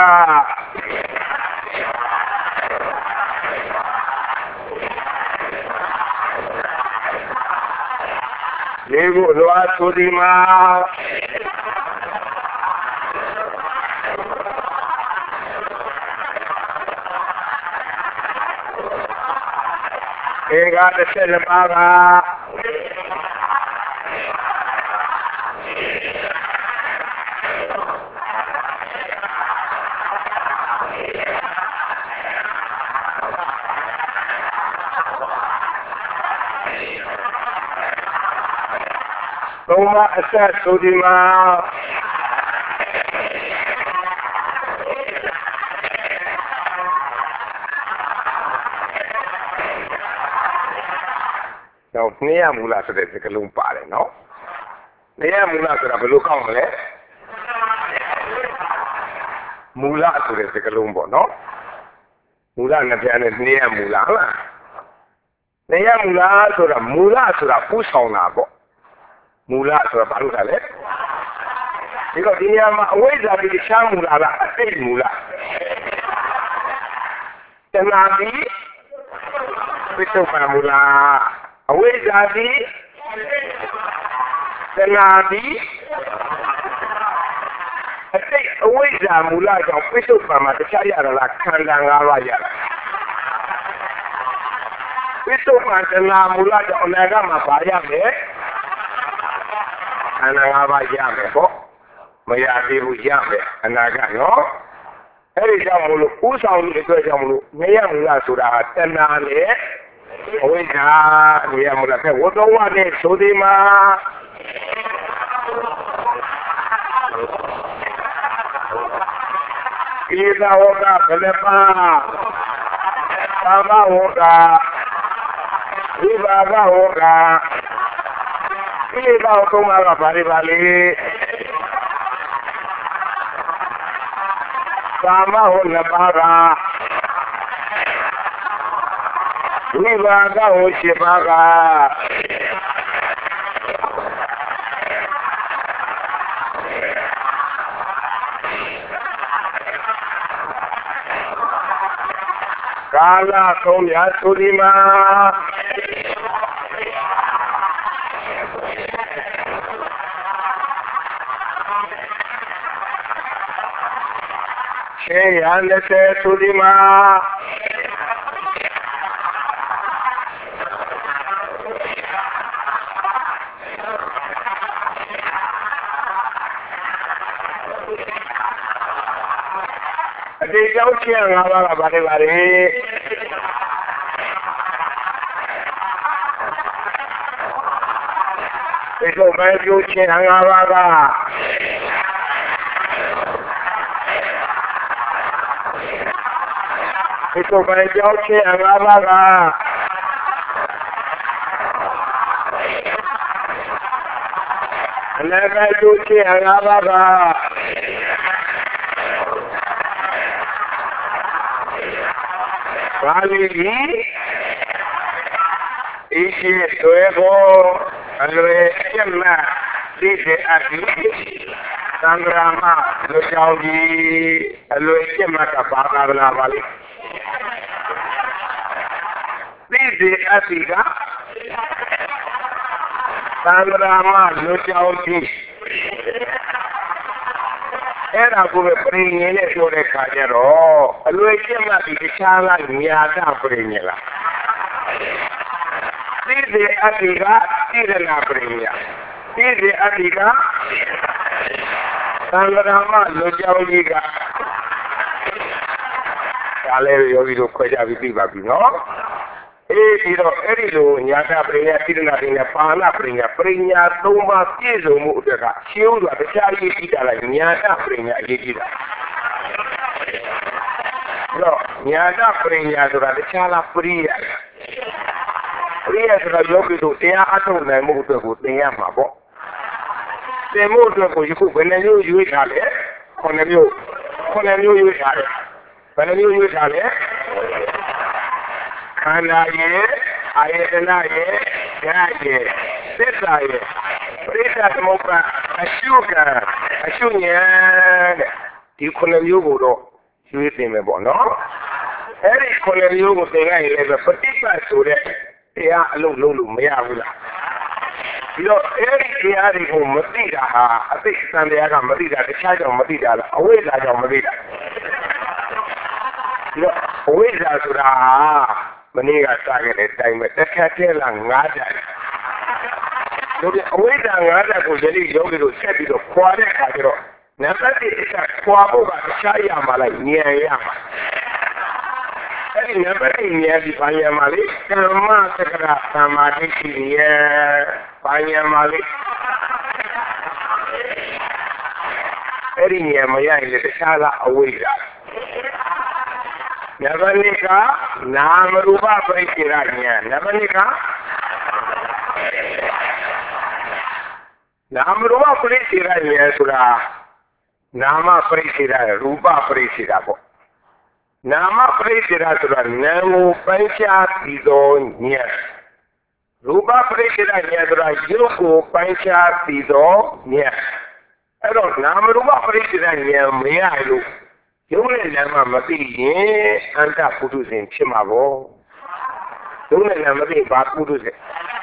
လေးခုလွားဆိုဒီမှာဧက12ပါးကသုံးပါးအဆက်ဆိုဒီမှာတော့နေရမူလားဆိုတဲ့စကားလုံးပါတယ်နော်နေရမူလားဆိုတာဘယ်လိုကောက်မလဲမူလဆိုတဲ့စကားလုံးပေါ့နော်မူလနှစ်ပြန်နဲ့နေရမူလားဟုတ်လားနေရမူလားဆိုတာမူလဆိုတာပူဆောင်တာပေါ့မူလဆိုတာဘာလို့လဲဒီတော့ဒီနေရာမှာအဝိဇ္ဇာတိချမ်းမူလလားအတိတ်မူလတဏှာတိဝိသုပ္ပမူလအဝိဇ္ဇာတိတဏှာတိအတိတ်အဝိဇ္ဇာမူလကြောင့်ဝိသုပ္ပမှာတခြားရတာလားခန္ဓာ၅ပါးရတာဝိသုပ္ပတဏှာမူလကြောင့်အနာဂတ်မှာပါရမယ်ခန္ဓာ၅ပါးရမယ်ပေါ့မရသေးဘူးရမယ်အနာဂတ်နော်အဲ့ဒီကြောင့်မလို့ဥဆောင်လို့အတွက်ကြောင့်မလို့နေရမူလားဆိုတာတဏှာနဲ့အဝိဇ္ဇာနေရမူလားဝတ္တဝနဲ့ဆိုဒီမှာကိလေသာဝကဘယ်နှပါကာမဝကဝိပါကဝကကိလေသာသုံးပါးကဘာတွေပါလဲကာမဝနှစ်ပါးကဝိပါကဝ7ပါးကကာလသုံးရာဆိုဒီမှာရှေးရ20ဆိုဒီမှာအတေကြောင့်5ပါးကဘာတွေပါလဲပိဿုပန်ကျိုးခြင်း၅ပါးကပိဿုပန်ကြောင်းခြင်း၅ပါးကအနာဂတ်ကျိုးခြင်း၅ပါးကဘာလီဤရှိသွဲကိုအလွယ်ကျက်မှသိတဲ့အပ်ပြီးသံဃာမလူကြောင့်ဒီအလွယ်ကျက်မှကဘာသာဗလာပါလိသိတဲ့အပ်ပြီးကသံဃာမလူကြောင့်ဒီအဲ့ဒါကိုပဲပြင်ရင်းနဲ့ပြောတဲ့ခါကျတော့အလွယ်ကျက်မှဒီတခြားကညာတာပြင်ရလားသိတဲ့အပ်ပြီးကသိရနာပြင်ရသိတဲ့အပ်ပြီးကသံဃာမလူကြောင့်ကြီးကဒါလည်းယောဂီတို့ခွဲကြပြီးပြပါပြီနော်ပြီးတော့အဲ့ဒီလိုညာတာပရိညာတိရဏပရိညာပါဠပရိညာပရိညာ၃ပါးပြည့်စုံမှုအတွက်ကရှင်းဥစွာတရားရေးကြည့်တာလိုက်ညာတာပရိညာအရေးကြီးတာတော့ညာတာပရိညာဆိုတာတခြားလားပရိယဆိုတာယောဂီတို့တရားအထုတ်နိုင်မှုအတွက်ကိုသင်ရမှာပေါ့သင်မှုအတွက်ကိုယခုဘယ်နှမျိုးရွေးထားလဲ9မျိုးရွေးထားတယ်ဘယ်နှမျိုးရွေးထားလဲခန္ဓာရဲ့အာယတနာရဲ့ဓာတ်ရဲ့သစ္စာရဲ့ပရိစ္ဆသမုပ္ပါအရှုဉာဏ်တဲ့ဒီ9မျိုးကိုတော့ရွေးသင်မယ်ပေါ့နော်အဲ့ဒီ9မျိုးကိုသင်ရရင်လည်းပฏิပတ်ဆိုတဲ့တရားအလုံးလုံးလို့မရဘူးလားပြီးတော့အဲ့ဒီတရားတွေကိုမသိတာဟာအသိစံတရားကမသိတာတခြားကြောင့်မသိတာလားအဝိဇ္ဇာကြောင့်မသိတာပြီးတော့အဝိဇ္ဇာဆိုတာမနေ့ကစခဲ့တဲ့အတိုင်းပဲတစ်ခါတည်းလား9ဓာတ်တို့အဝိဇ္ဇာ9ဓာတ်ကိုယနေ့ယောဂီတို့ဆက်ပြီးတော့ခွာတဲ့အခါကျတော့နံပါတ်1ကခွာဖို့ကတခြားရမှာလိုက်ဉာဏ်ရမှာအဲ့ဒီနံပါတ်1ဉာဏ်ဒီဘာဉာဏ်မှာလေကမ္မသက္ကရာသမာဓိရှိရဲ့ဘာဉာဏ်မှာလေအဲ့ဒီဉာဏ်မရရင်လည်းတခြားကအဝိဇ္ဇာနံပါတ်2ကနာမရူပပရိစ္ဆေရဉာဏ်နံပါတ်2ကနာမရူပပရိစ္ဆေရဉာဏ်ဆိုတာနာမပရိစ္ဆေရရူပပရိစ္ဆေရပေါ့နာမပရိစ္ဆေရဆိုတာနာမ်ကိုပိုင်းခြားပြီးသောဉာဏ်ရူပပရိစ္ဆေရဉာဏ်ဆိုတာရုပ်ကိုပိုင်းခြားပြီးသောဉာဏ်အဲ့တော့နာမရူပပရိစ္ဆေရဉာဏ်မရလို့ရုပ်နဲ့နာမ်မသိရင်အန္တပုထုဇဉ်ဖြစ်မှာပေါ့ရုပ်နဲ့နာမ်မသိဘာပုထုဇဉ်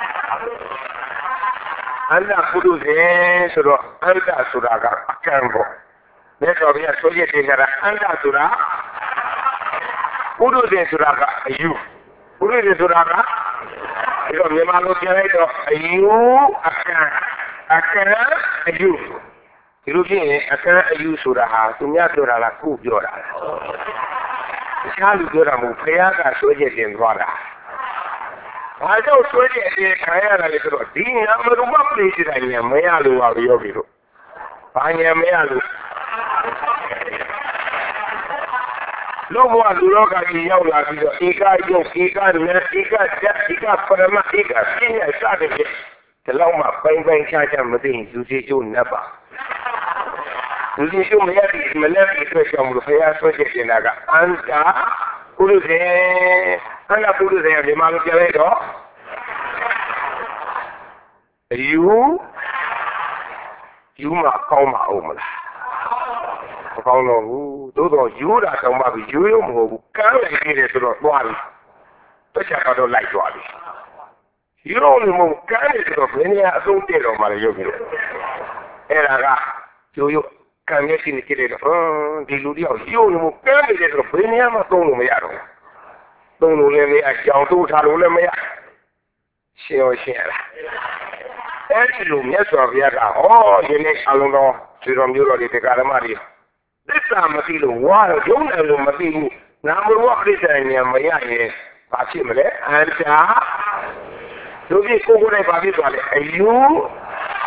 အန္တပုထုဇဉ်ဆိုတော့အန္တဆိုတာကအကံပေါ့မြတ်စွာဘုရားဆိုရတဲ့ကအန္တဆိုတာပုထုဇဉ်ဆိုတာကအယူပုထုဇဉ်ဆိုတာကဒီတော့မြန်မာလိုပြောလိုက်တော့အယူအကံအယူဒီလိုဖြစ်ရင်အကန့်အယူဆိုတာဟာသူများပြောတာလားကိုပြောတာလားတခြားလူပြောတာမဟုတ်ဘုရားကဆွဲချက်တင်သွားတာဘာကြောင့်ဆွဲချက်တင်ခံရတာလဲဆိုတော့ဒီနာမရူပပရိစ္ဆေရဉာဏ်မရလို့ပါပြောပြီလို့ဘာဉာဏ်မရလို့လောဘလူလောကကြီးရောက်လာပြီးတော့ဧကယုတ်ဧကနတ်ဧကဓာတ်ဧကပရမဧကပညာစတဲ့ဒီလောက်မှပိုင်းခြားခြားမသိရင်ယူစီကျိုးနတ်ပါလူကြီးရှုမရတဲ့မလဲတဲ့အတွက်ကြောင့်ဘုရားဆွဲချက်တင်တာကအန္တာပုရုဇဉ်အန္တာပုရုဇဉ်မြန်မာလိုပြောလိုက်တော့ယူမှာကောင်းမှာအောင်မလားမကောင်းတော့ဘူးသို့တော့ယူတာတောင်မှယူရုံမဟုတ်ဘူးကမ်းလိုက်နေတယ်ဆိုတော့သွားပြီတစ်ချက်တော့လိုက်သွားပြီယူရုံမဟုတ်ကမ်းနေဆိုတော့ဘယ်နေရာအဆုံးတက်တော့မှလည်းရုပ်ပြီးတော့အဲ့ဒါကယူကံမျက်စိနဲ့ကြည့်လိုက်တော့ဒီလူတယောက်ရုံလို့ကမ်းနေတယ်ဆိုတော့ဘယ်နေရာမှသုံးလို့မရတော့သုံးလို့လည်းမရကြောင်တိုးထားလို့လည်းမရရှင်းရလားအဲ့ဒီလိုမြတ်စွာဘုရားကဒီနေ့အလုံးတော်ဒီတော်မျိုးတော်ဒီတရားဓမ္မတွေသစ္စာမသိလို့ဝါတော့ရုံတယ်လို့မသိဘူးနာမရူပပရိစ္ဆေဉာဏ်မရရင်ဘာဖြစ်မလဲအန္တာတို့ဒီကိုယ်ကိုယ်နဲ့ဘာဖြစ်သွားလဲအယူ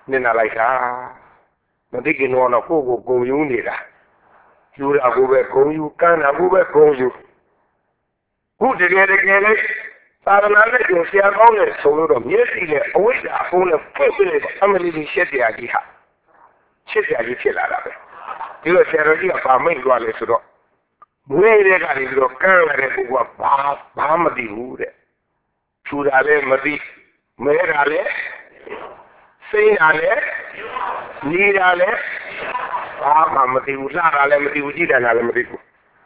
nina like Madiki no on a Pogo go unida. You are go back home, you can go back home you. Who did it again? Saranale, you see a long solo of yes, always a phone of family shed the idea. Shed the idea. You are saying about me, you are listening. Where they got in your camera, who were Bahamadi Wood. Chudale Madi, Merale, Saint Ale, Nidale, Bahamadi Uzara, Lemadi Udida, and Alamadiku.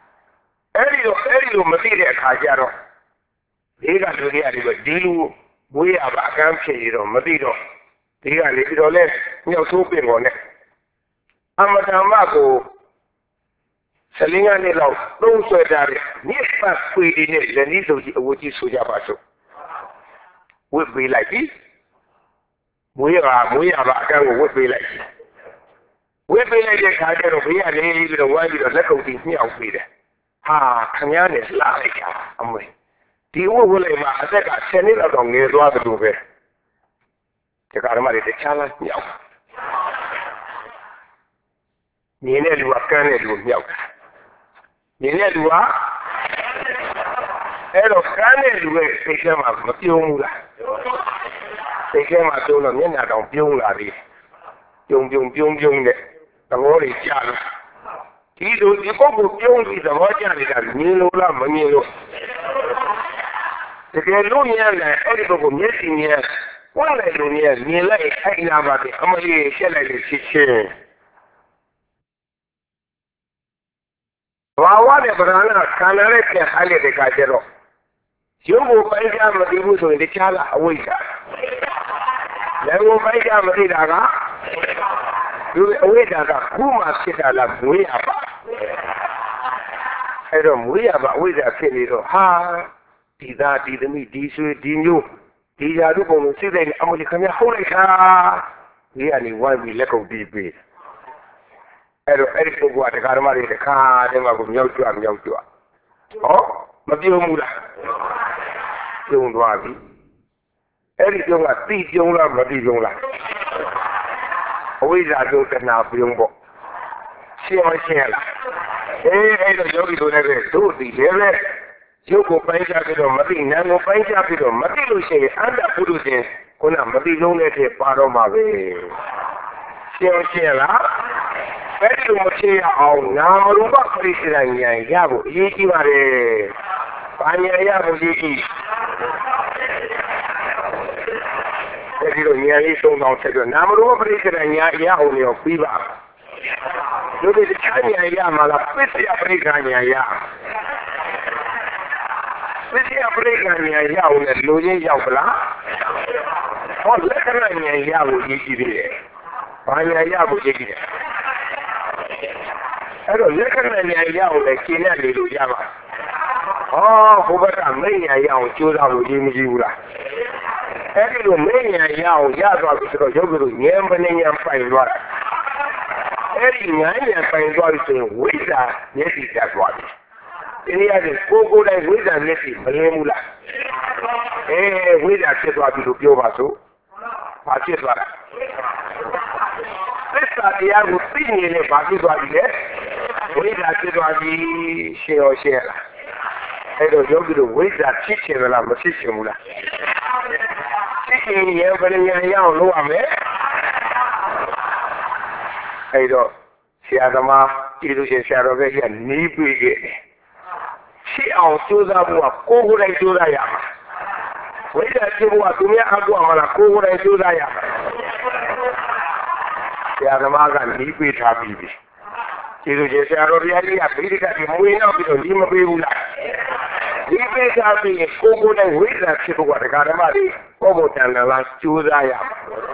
Erio Madia Kajaro. They got to the other, Dilu, we have a country, Madido. They are little less, no soaping on it. Amatamago. Salinga nila, no sweater, Nispa Sweden, the needs of which is Sujabaso. Would be like this. We have a gang would be like this. Would be like a carrier of here, and even a while you let go with me out with it. Kanyan is like a way. The old will I think I send it along near the other over. The Karamari, the challenge, meow. Nina, you are canning, meow. Nina, you are? Hello, canning, they came up, Matilda. They came up to the Nina, don't Pula. Yung, the word is Jana. He do the Bobo Yung is a Vajan, Nilo, Manilo. The Lunia, Edible, Messinia, one Lunia, Nila, Agnavati, Amali, Shelley, Whatever, Canarek, Hale de Cajero. You will find out what you do in the Chala Awika. Then will find out what you await that Kuma Sita Muyaba. I don't Muyaba with a Kelly. Ha, did that did me, did you? These are the ones who say, American Holika. We only one we let go deep. Eric what the Karamari, the car, then I will yoke you and yoke you. Oh, Madio Mula. Don't worry. Eric Young, a thief young love, Madio. Always I don't get now, young boy. See my shell. Hey, the yogi do never do the level. You go find out with a Marina, go find out with a Matilo say, and a Pudu, when I'm Matilo let a part of my way. See my shell, Very much now, Ruba Christian Yago, Yiki Mare, Panya Yago Yiki. Nearly so long ago. Now, Ruba Christian Yago, Piva. You did the China Yama, la Pizia Brigania Yam. Pizia Brigania Yago, and Louis Yabla. Oh, let her Yago Yiki. Panya Yago Yiki. I don't recommend a young Kina Lilu Yama. Oh, but I may a young Chula Jimula. Every mania young Yaga Yogu, Yamani and Fine Water. Every nine and Fine Water with that, yes, that's what. Then he has a full good and with a Nessie, Malemula. Eh, with that, said what you do, Vasu. I just what. Let's start the young opinion about this one, yes. We got to do share. I don't know the way that chicken and I'm a chicken. Chicken here, but in a young low, I don't see Adama, you just shadow and knee big. She also that was cold and do I am. Wait, I see what to me, I go on a cold and do I am. The Adama and knee big happy. You just are already a pretty moving up with a lima bula. We make up in a cocoa and with that ship of what I got a money, almost and the last two I am.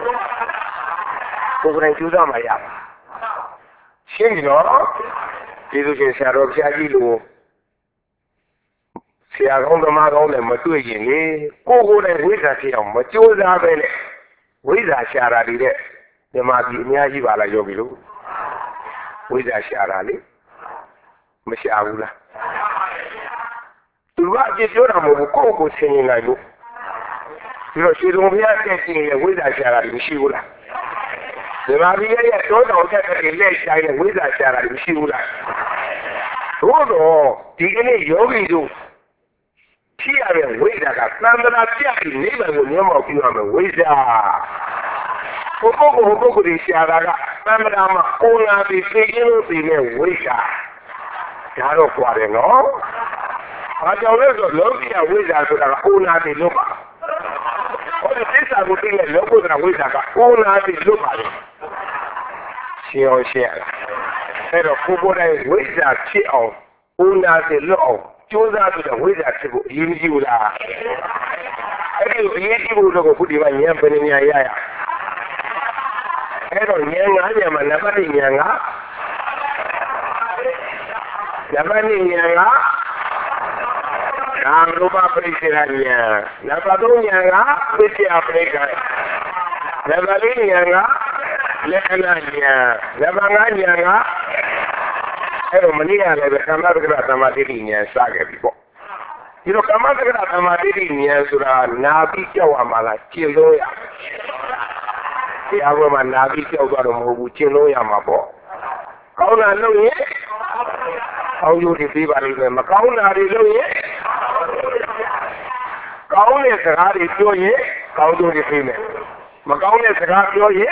Over and two I am. She know, you just are already. See, I don't know my own and Matuin, cocoa and with that here, Matua, with that Sharadi there. The Magi Vala Yogilu. With a Sharali, Mishaula. To what did your Coco singing? I do. You know, she don't be getting with a Sharali, Shula. မြန်မာပြည်ရဲ့တိုးတော်တက်တဲ့လက်ဆိုင်နဲ့ဝိဇ္ဇာရှာတာမရှိဘူးလားတို့တော့ဒီကနေ့ယောဂီတို့ဖြစ်ရတဲ့ဝိဇ္ဇာကသံဃာပြပြီးနိဗ္ဗာန်ကိုမျက်မှောက်ပြုရမယ်ဝိဇ္ဇာဘုပုဂ္ဂိုလ်ရှာတာကသံဃာမှာကိုယ်လာပြီးသိခြင်းလို့သိတဲ့ဝိဇ္ဇာဒါတော့ကြွားတယ်နော်ဘာကြောင့်လဲဆိုလောကီဝိဇ္ဇာဆိုတာကကိုယ်လာပြီးလို့ပါဟောဒီသစ္စာကိုသိတဲ့လောကုတ္တရာဝိဇ္ဇာကကိုယ်လာပြီးလို့ပါလေရှင်းအောင်ရှင်းရတာအဲ့တော့ကိုယ်တိုင်ဝိဇ္ဇာဖြစ်အောင်ကိုယ်လာပြီးလို့အောင်ကြိုးစားပြီးတော့ဝိဇ္ဇာဖြစ်ဖို့အရေးကြီးဘူးလားအဲ့ဒီအရေးကြီးဖို့တော့ခုဒီမှာဉာဏ်ပညာရရအဲ့တော့ဉာဏ်၅ဉာဏ်မှာနံပါတ်1ဉာဏ်ကနံပါတ်2ဉာဏ်ကကာမရူပပရိစ္ဆေရဉာဏ်နံပါတ်3ဉာဏ်ကပစ္စယပရိက္ခနံပါတ်4ဉာဏ်ကလက္ခဏာဉာဏ်နံပါတ်5ဉာဏ်ကအဲ့တော့မနည်းရလည်းပဲကာမတက္ကရာသမာဓိဉာဏ်စခဲ့ပြီပေါ့ဒီတော့ကာမတက္ကရာသမာဓိဉာဏ်ဆိုတာနာပြီးကြောက်ရမှာလားကျင့်လို့ရတရားဘုရားမှာနာပြီးကြောက်သွားတော့မဟုတ်ဘူးကျင့်လို့ရမှာပေါ့ကောင်းတာလုပ်ရင်ကောင်းကျိုးတွေပေးပါလိမ့်မယ်မကောင်းတာတွေလုပ်ရင်ကောင်းတဲ့စကားတွေပြောရင်ကောင်းကျိုးတွေပေးမယ်မကောင်းတဲ့စကားပြောရင်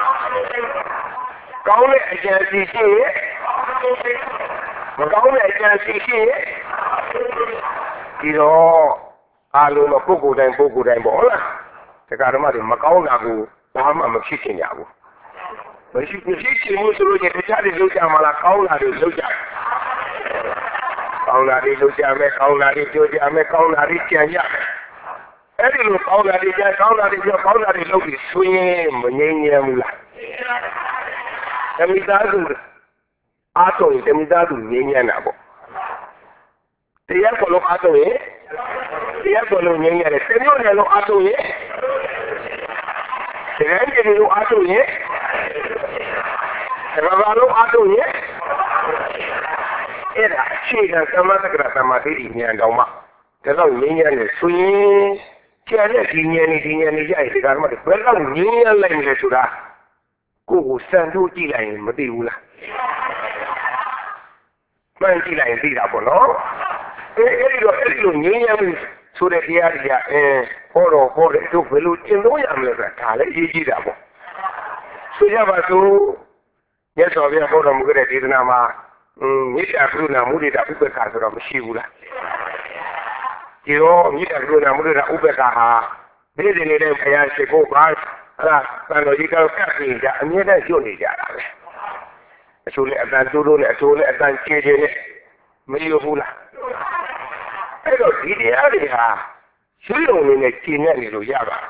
ကောင်းတဲ့အကြံစီရှိရင်မကောင်းတဲ့အကြံစီရှိရင်ဒီတော့အားလုံးတော့ပုဂ္ဂိုလ်တိုင်းပေါ့ဟုတ်လားတရားဓမ္မတွေမကောင်းတာကိုဘာမှမဖြစ်ချင်ကြဘူးမရှိချင်ဘူးဆိုလို့တခြားတွေလုပ်ကြမှာလားကောင်းတာတွေလုပ်ကြကောင်းတာတွေလုပ်ကြမယ်ကောင်းတာတွေပြောကြမယ်ကောင်းတာတွေကြံကြမယ်အဲ့ဒီလိုကောင်းတာတွေကြံကောင်းတာတွေပြောကောင်းတာတွေလုပ်ပြီးဆွေးရင်မငြိမ်းချမ်းဘူးလားဓမ္မသားစုအားထုတ်ရင်ဓမ္မသားစုငြိမ်းချမ်းတာပေါ့တရားကိုလုံးအားထုတ်ရင်တရားကိုလုံးငြိမ်းချမ်းတယ်တမျိုးနဲ့လုံးအားထုတ်ရင်တရားကြည့်လို့အားထုတ်ရင်ဘာလို့အားထုတ်ရင်အဲ့ဒါအခြေခံသမထကရသမာဓိဉာဏ်တောင်မှဒါတော့ငြိမ်းချမ်းတယ်ဆိုရင်ကျန်တဲ့ဒီဉာဏ်ကြိုက်ဒီကမှဘယ်တော့ငြိမ်းချမ်းလိုက်မလဲဆိုတာကိုယ်ကိုစံထုတ်ကြည့်လိုက်ရင်မသိဘူးလားမှန်ကြည့်လိုက်ရင်သိတာပေါ့နော်အဲ့ဒီလိုငြိမ်းချမ်းမှုဆိုတဲ့တရားတွေကဟောတော့တို့ဘယ်လိုကျင့်လို့ရမလဲဆိုတာဒါလည်းအရေးကြီးတာပေါ့ဆိုကြပါစို့မြတ်စွာဘုရားဟောတော်မူခဲ့တဲ့ဒေသနာမှာမေတ္တာကရုဏာမုဒိတာဥပ္ပခါဆိုတော့မရှိဘူးလားဒီတော့မေတ္တာကရုဏာမုဒိတာဥပ္ပခါဟာဒီနေ့နေတဲ့ဘုရားရှိခိုးပါအဲ့ဒါသံတော်ကြီးကကပ်နေကြအမြဲတမ်းကျွတ်နေကြတာပဲအချို့လည်းအတန်တိုးတိုးနဲ့အချို့လည်းအတန်ကျဲကျဲနဲ့မရဘူးလားအဲ့တော့ဒီတရားတွေဟာရွှေရုံနေနဲ့ကျင့်နေလို့ရပါ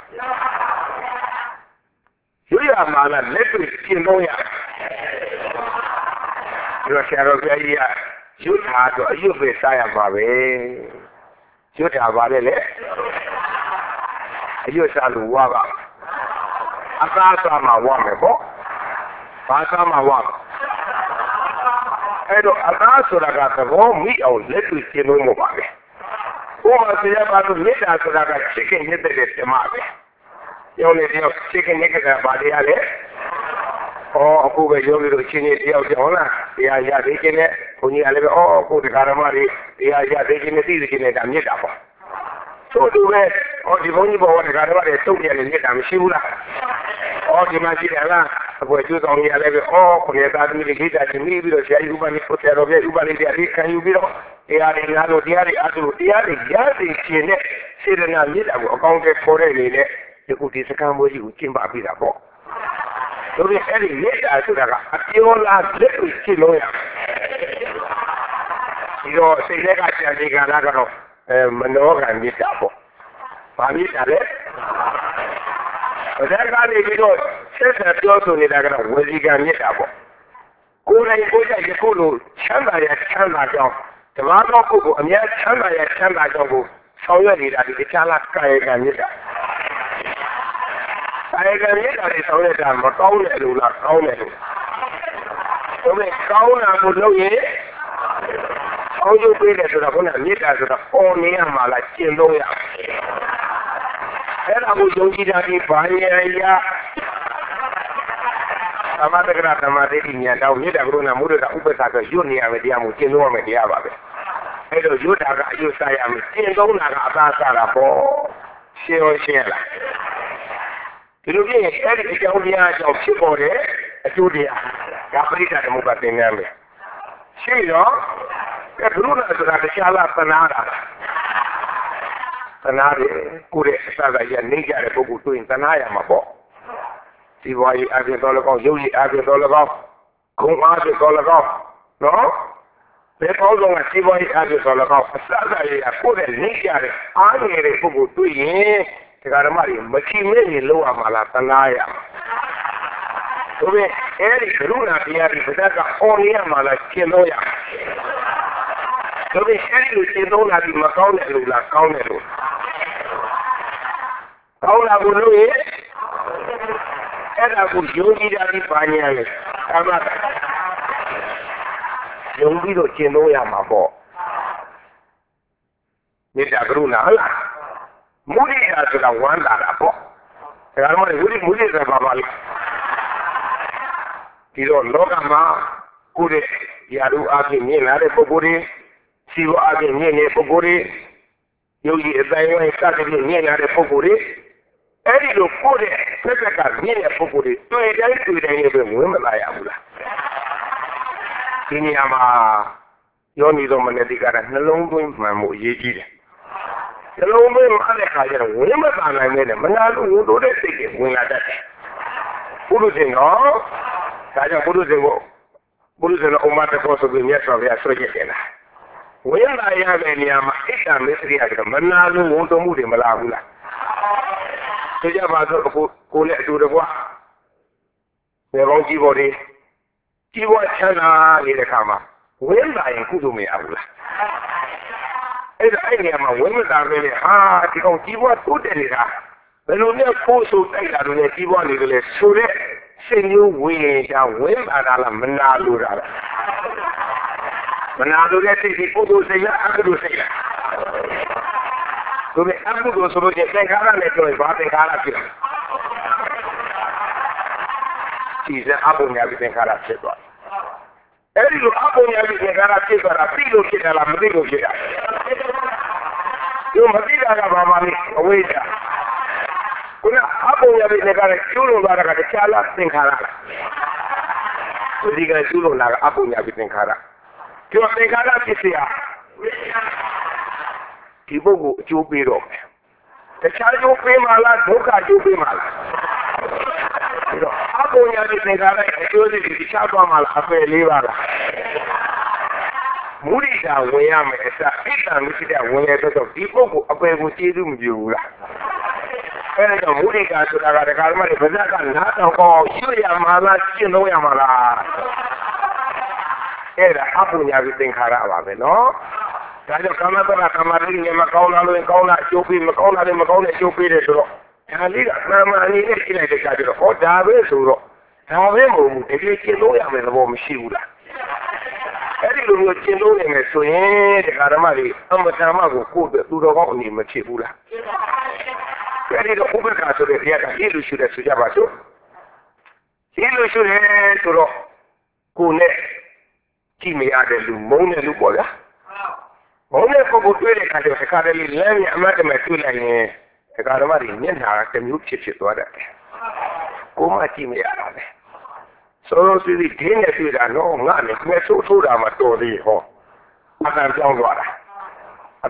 ရွှေရမှာလည်းလက်တွေ့ကျင့်လို့ရတယ်ဒီတော့ဆရာတော်ဘုရားကြီးကရွတ်တာတော့အယုတ်ပဲစားရမှာပဲရွတ်တာပါလေအယုတ်စားလို့ဝါပါအကားစားမှာဝါမယ်ပေါ့ဘာစားမှာဝါအဲ့တော့အကားဆိုတာကသဘောမိအောင်လက်တွေ့ကျင့်လို့မပါပဲဘုရားဆရာပါလို့မေတ္တာဆိုတာကချစ်ခင်မြတ်တဲ့ဓမ္မပဲကျောင်းနေတယောက်ချစ်ခင်မြတ်တဲ့ဘာတရားလဲအခုပဲယောဂီတို့ချင်းချင်းတယောက်ကြောင်းလားတရားရသေးခြင်းနဲ့ဘုန်းကြီးကလည်းပဲကိုတရားဓမ္မတွေတရားရသေးခြင်းနဲ့သိခြင်းနဲ့ဒါမြတ်တာပေါ့ဆိုသူပဲဒီဘုန်းကြီးဘောကတရားဓမ္မတွေတုတ်ရတယ်မြတ်တာမရှိဘူးလားဒီမှာရှိတယ်လားအခုကျိုးဆောင်ရလည်းပဲခုနေသားသမီးတွေခိတာချင်းပြီးတော့ဆရာကြီးဥပနိပုတ္တရာတော်ပြဥပနိတရားတွေခံယူပြီးတော့တရားတွေနားလို့တရားတွေအထုတရားတွေရသိခြင်းနဲ့စေတနာမြတ်တာကိုအကောင်းဆုံးခေါ်တဲ့အနေနဲ့ဒီကုတီစကံဘိုးကြီးကိုကျင့်ပါပြီးတာပေါ့တို့ရဲ့အဲ့ဒီမေတ္တာဆိုတာကအပြောလားလက်ကိုကြည့်လို့ရဒီတော့စိတ်လက်ကကြံစီကလာကတော့မနောကံမေတ္တာပေါ့ဗာမေတ္တာလေဒါကနေပြီးတော့ဆက်ဆက်ပြောဆိုနေတာကတော့ဝစီကံမေတ္တာပေါ့ကိုယ်တိုင်ကိုယ်ကြိုက်ရခုလိုချမ်းသာရချမ်းသာကြောင်းဓမ္မတော်ပုဂ္ဂိုလ်အများချမ်းသာရချမ်းသာကြောင်းကိုဆောင်ရွက်နေတာဒီတခြားလားကာယကံမေတ္တာကာယကံမေတ္တာတွေဆောင်ရွက်တာမကောင်းတယ်လို့လားကောင်းတယ်လို့ဒါပေမဲ့ကောင်းတာကိုလုပ်ရင်အောင်ကျိုးပေးတယ်ဆိုတော့ခုနမေတ္တာဆိုတာပေါ်နေရမှာလားကျင့်လို့ရအဲ့ဒါကိုယုံကြည်တာဒီဘာညာရသမတက္ကရသမတိတိညာတောင်းမြစ်တာကရုဏာမုဒ္ဒတာဥပ္ပစာကရွတ်နေရမယ်တရားမှုကျင့်လို့ရမယ်တရားပါပဲအဲ့တော့ရွတ်တာကအယုစားရမယ်ကျင့်သုံးတာကအသာစားတာပေါ့ရှင်းရောရှင်းလားဒီလိုဖြစ်ရင်အဲ့ဒီအကြောင်းတရားအကြောင်းဖြစ်ပေါ်တဲ့အကျိုးတရားဒါပရိသတ်ဓမ္မကသင်္ကန်းပဲရှိတော့ကရုဏာဆိုတာတရားလားသနာတာသနာတယ်ကိုယ့်ရဲ့အစကရနေကြတဲ့ပုဂ္ဂိုလ်တွေ့ရင်သနာရမှာပေါ့ဒီဘဝကြီးအပြင်တော်၎င်းရုပ်ရည်အပြင်တော်၎င်းဂုဏ်အားဖြင့်တော်၎င်းနော်ဘယ်ပေါင်းဆုံးကဒီဘဝကြီးအပြင်တော်၎င်းအစကရကိုယ့်ရဲ့နေကြတဲ့အားငယ်တဲ့ပုဂ္ဂိုလ်တွေ့ရင်တရားဓမ္မတွေမချီမဲ့ရင်လောက်ရမှာလားသနာရဆိုပြီးအဲ့ဒီကရုဏာတရားတွေဘုရားကအော်ရမှာလားကျင့်လို့ရဆိုပြီးအဲ့ဒီလိုကျင့်သုံးလာပြီးမကောင်းတဲ့လူလားကောင်းတဲ့လူကောင်းလာဘူးလို့ရဲ့အဲ့ဒါကိုယုံကြည်တာဒီပါညာလေအမှန်ယုံပြီးတော့ကျင့်သုံးရမှာပေါ့မေတ္တာကရုဏာဟုတ်လားမုဒိတာဆိုတာဝမ်းသာတာပေါ့ဒါကမှမုဒိဆိုတာဘာပါလဲဒီတော့လောကမှာကိုယ်ရဲ့ယာရုအပြင်မြင်လာတဲ့ပုဂ္ဂိုလ်တွေစီဝအပြင်မြင်နေတဲ့ပုဂ္ဂိုလ်တွေယုံကြည်အတိုင်းဝိုင်းစသဖြင့်မြင်လာတဲ့ပုဂ္ဂိုလ်တွေအဲ့ဒီလိုကိုယ့်ရဲ့ဆက်ကမြင်တဲ့ပုဂ္ဂိုလ်တွေတွေ့တိုင်းလည်းပဲဝင်မလာရဘူးလားဒီနေရာမှာယောနီတော်မနတိကရနှလုံးသွင်းမှန်မှုအရေးကြီးတယ်နှလုံးသွင်းမှတဲ့ခါကျတော့ဝင်မလာနိုင်နဲ့မနာလို့ဝင်တို့တဲ့စိတ်တွေဝင်လာတတ်တယ်ပုရုဇဉ်တော့ဒါကြောင့်ပုရုဇဉ်အုံမတကောဆိုပြီးမြတ်စွာဘုရားဆွေးကြတယ်လားဝင်လာရတဲ့နေရာမှာဣဒ္ဓမစ္စရိယကမနာလို့ဝန်တော်မှုတွေမလာဘူးလားဆိုကြပါစို့ကိုနဲ့အတူတကွာဘယ်ကောင်းကြီးပေါ်ဒီကြီးပေါ်ချမ်းသာနေတဲ့ခါမှာဝင်လာရင်ကုသိုလ်မရဘူးလားအဲ့ဒီနေရာမှာဝင်မလာပဲလေဟာဒီကောင်ကြီးပေါ်တိုးတက်နေတာဘယ်လိုနဲ့ကိုယ်ဆိုတိုက်တာလို့လဲကြီးပေါ်နေတယ်လေဆိုတဲ့စိတ်မျိုးဝင်တာဝင်လာတာလားမနာလို့တာလားမနာလို့တဲ့စိတ်ဒီပုဂ္ဂိုလ်စိတ်လားအကုသိုလ်စိတ်လားဆိုပြီးအကုသိုလ်ဆိုလို့သင်္ခါရနဲ့ပြောရင်ဘာသင်္ခါရဖြစ်လဲဒီစအပုညာပြီးသင်္ခါရဖြစ်သွားအဲ့ဒီလိုအပုညာပြီးသင်္ခါရဖြစ်သွားတာသိလို့ဖြစ်တယ်လားမသိလို့ဖြစ်တာဒီမသိတာကဘာမှမအဝိဇ္ဇာခုနအပုညာပြီးသင်္ခါရကျိုးလို့လာတာကတခြားလားသင်္ခါရလားဒီကကျိုးလို့လာကအပုညာပြီးသင်္ခါရကျော်သင်္ခါရဖြစ်เสียဒီပုဂ္ဂိုလ်အကျိုးပေးတော့မယ်တခြားကျိုးပေးမှလားဒုက္ခကျိုးပေးမှလားဒီတော့အပုညာပြီးသင်္ခါရအကျိုးတွေတခြားသွားမှလားအပယ်လေးပါလားမုဒိတာဝင်ရမယ်အစဣဒ္ဓမရှိတဲ့ဝင်ရတော့ဒီပုဂ္ဂိုလ်အပယ်ကိုကျေးဇူးမပြုဘူးလားအဲ့တော့မုဒိတာဆိုတာကတရားဓမ္မတွေဗဇက်ကနားတောင်ကောင်းရွှေ့ရမှာလားကျင့်လို့ရမှာလားအဲ့ဒါအပုညာပြီးသင်္ခါရပါပဲနော်ဒါကြောင့်ကာမတ္တကကာမတိနဲ့မကောင်းလာလို့ကောင်းလာအကျိုးပေးမကောင်းလာလို့မကောင်းတဲ့အကျိုးပေးတယ်ဆိုတော့ဒါလေးကနာမအနေနဲ့ရှင်းလိုက်တဲ့အခါကျတော့ဟောဒါပဲဆိုတော့ဒါပဲမဟုတ်ဘူးတကယ်ကျင့်လို့ရမယ်သဘောမရှိဘူးလားအဲ့ဒီလိုမျိုးကျင့်လို့နေမယ်ဆိုရင်တရားဓမ္မတွေအမတန်မှကိုကိုယ်သူတော်ကောင်းအနေမဖြစ်ဘူးလားအဲ့ဒီတော့ဥပ္ပခါဆိုတဲ့တရားကဟိလူရှိတဲ့ဆိုကြပါစို့ဟိလူရှိတယ်ဆိုတော့ကိုယ်နဲ့ကြည့်မရတဲ့လူမုန်းတဲ့လူပေါ့ဗျာမုန်းတဲ့ပုဂ္ဂိုလ်တွေ့တဲ့အခါကျတော့တစ်ခါတလေလမ်းကြီးအမတ်တမဲ့တွေ့လိုက်ရင်တရားဓမ္မတွေမျက်နှာကတစ်မျိုးဖြစ်သွားတတ်တယ်ကိုမှကြည့်မရတာပဲဆိုတော့ဒီဒင်းနဲ့တွေ့တာတော့ငါနဲ့ခွဲဆိုးတာမှတော်သေးဟောအတန်ပြောင်းသွားတယ်အ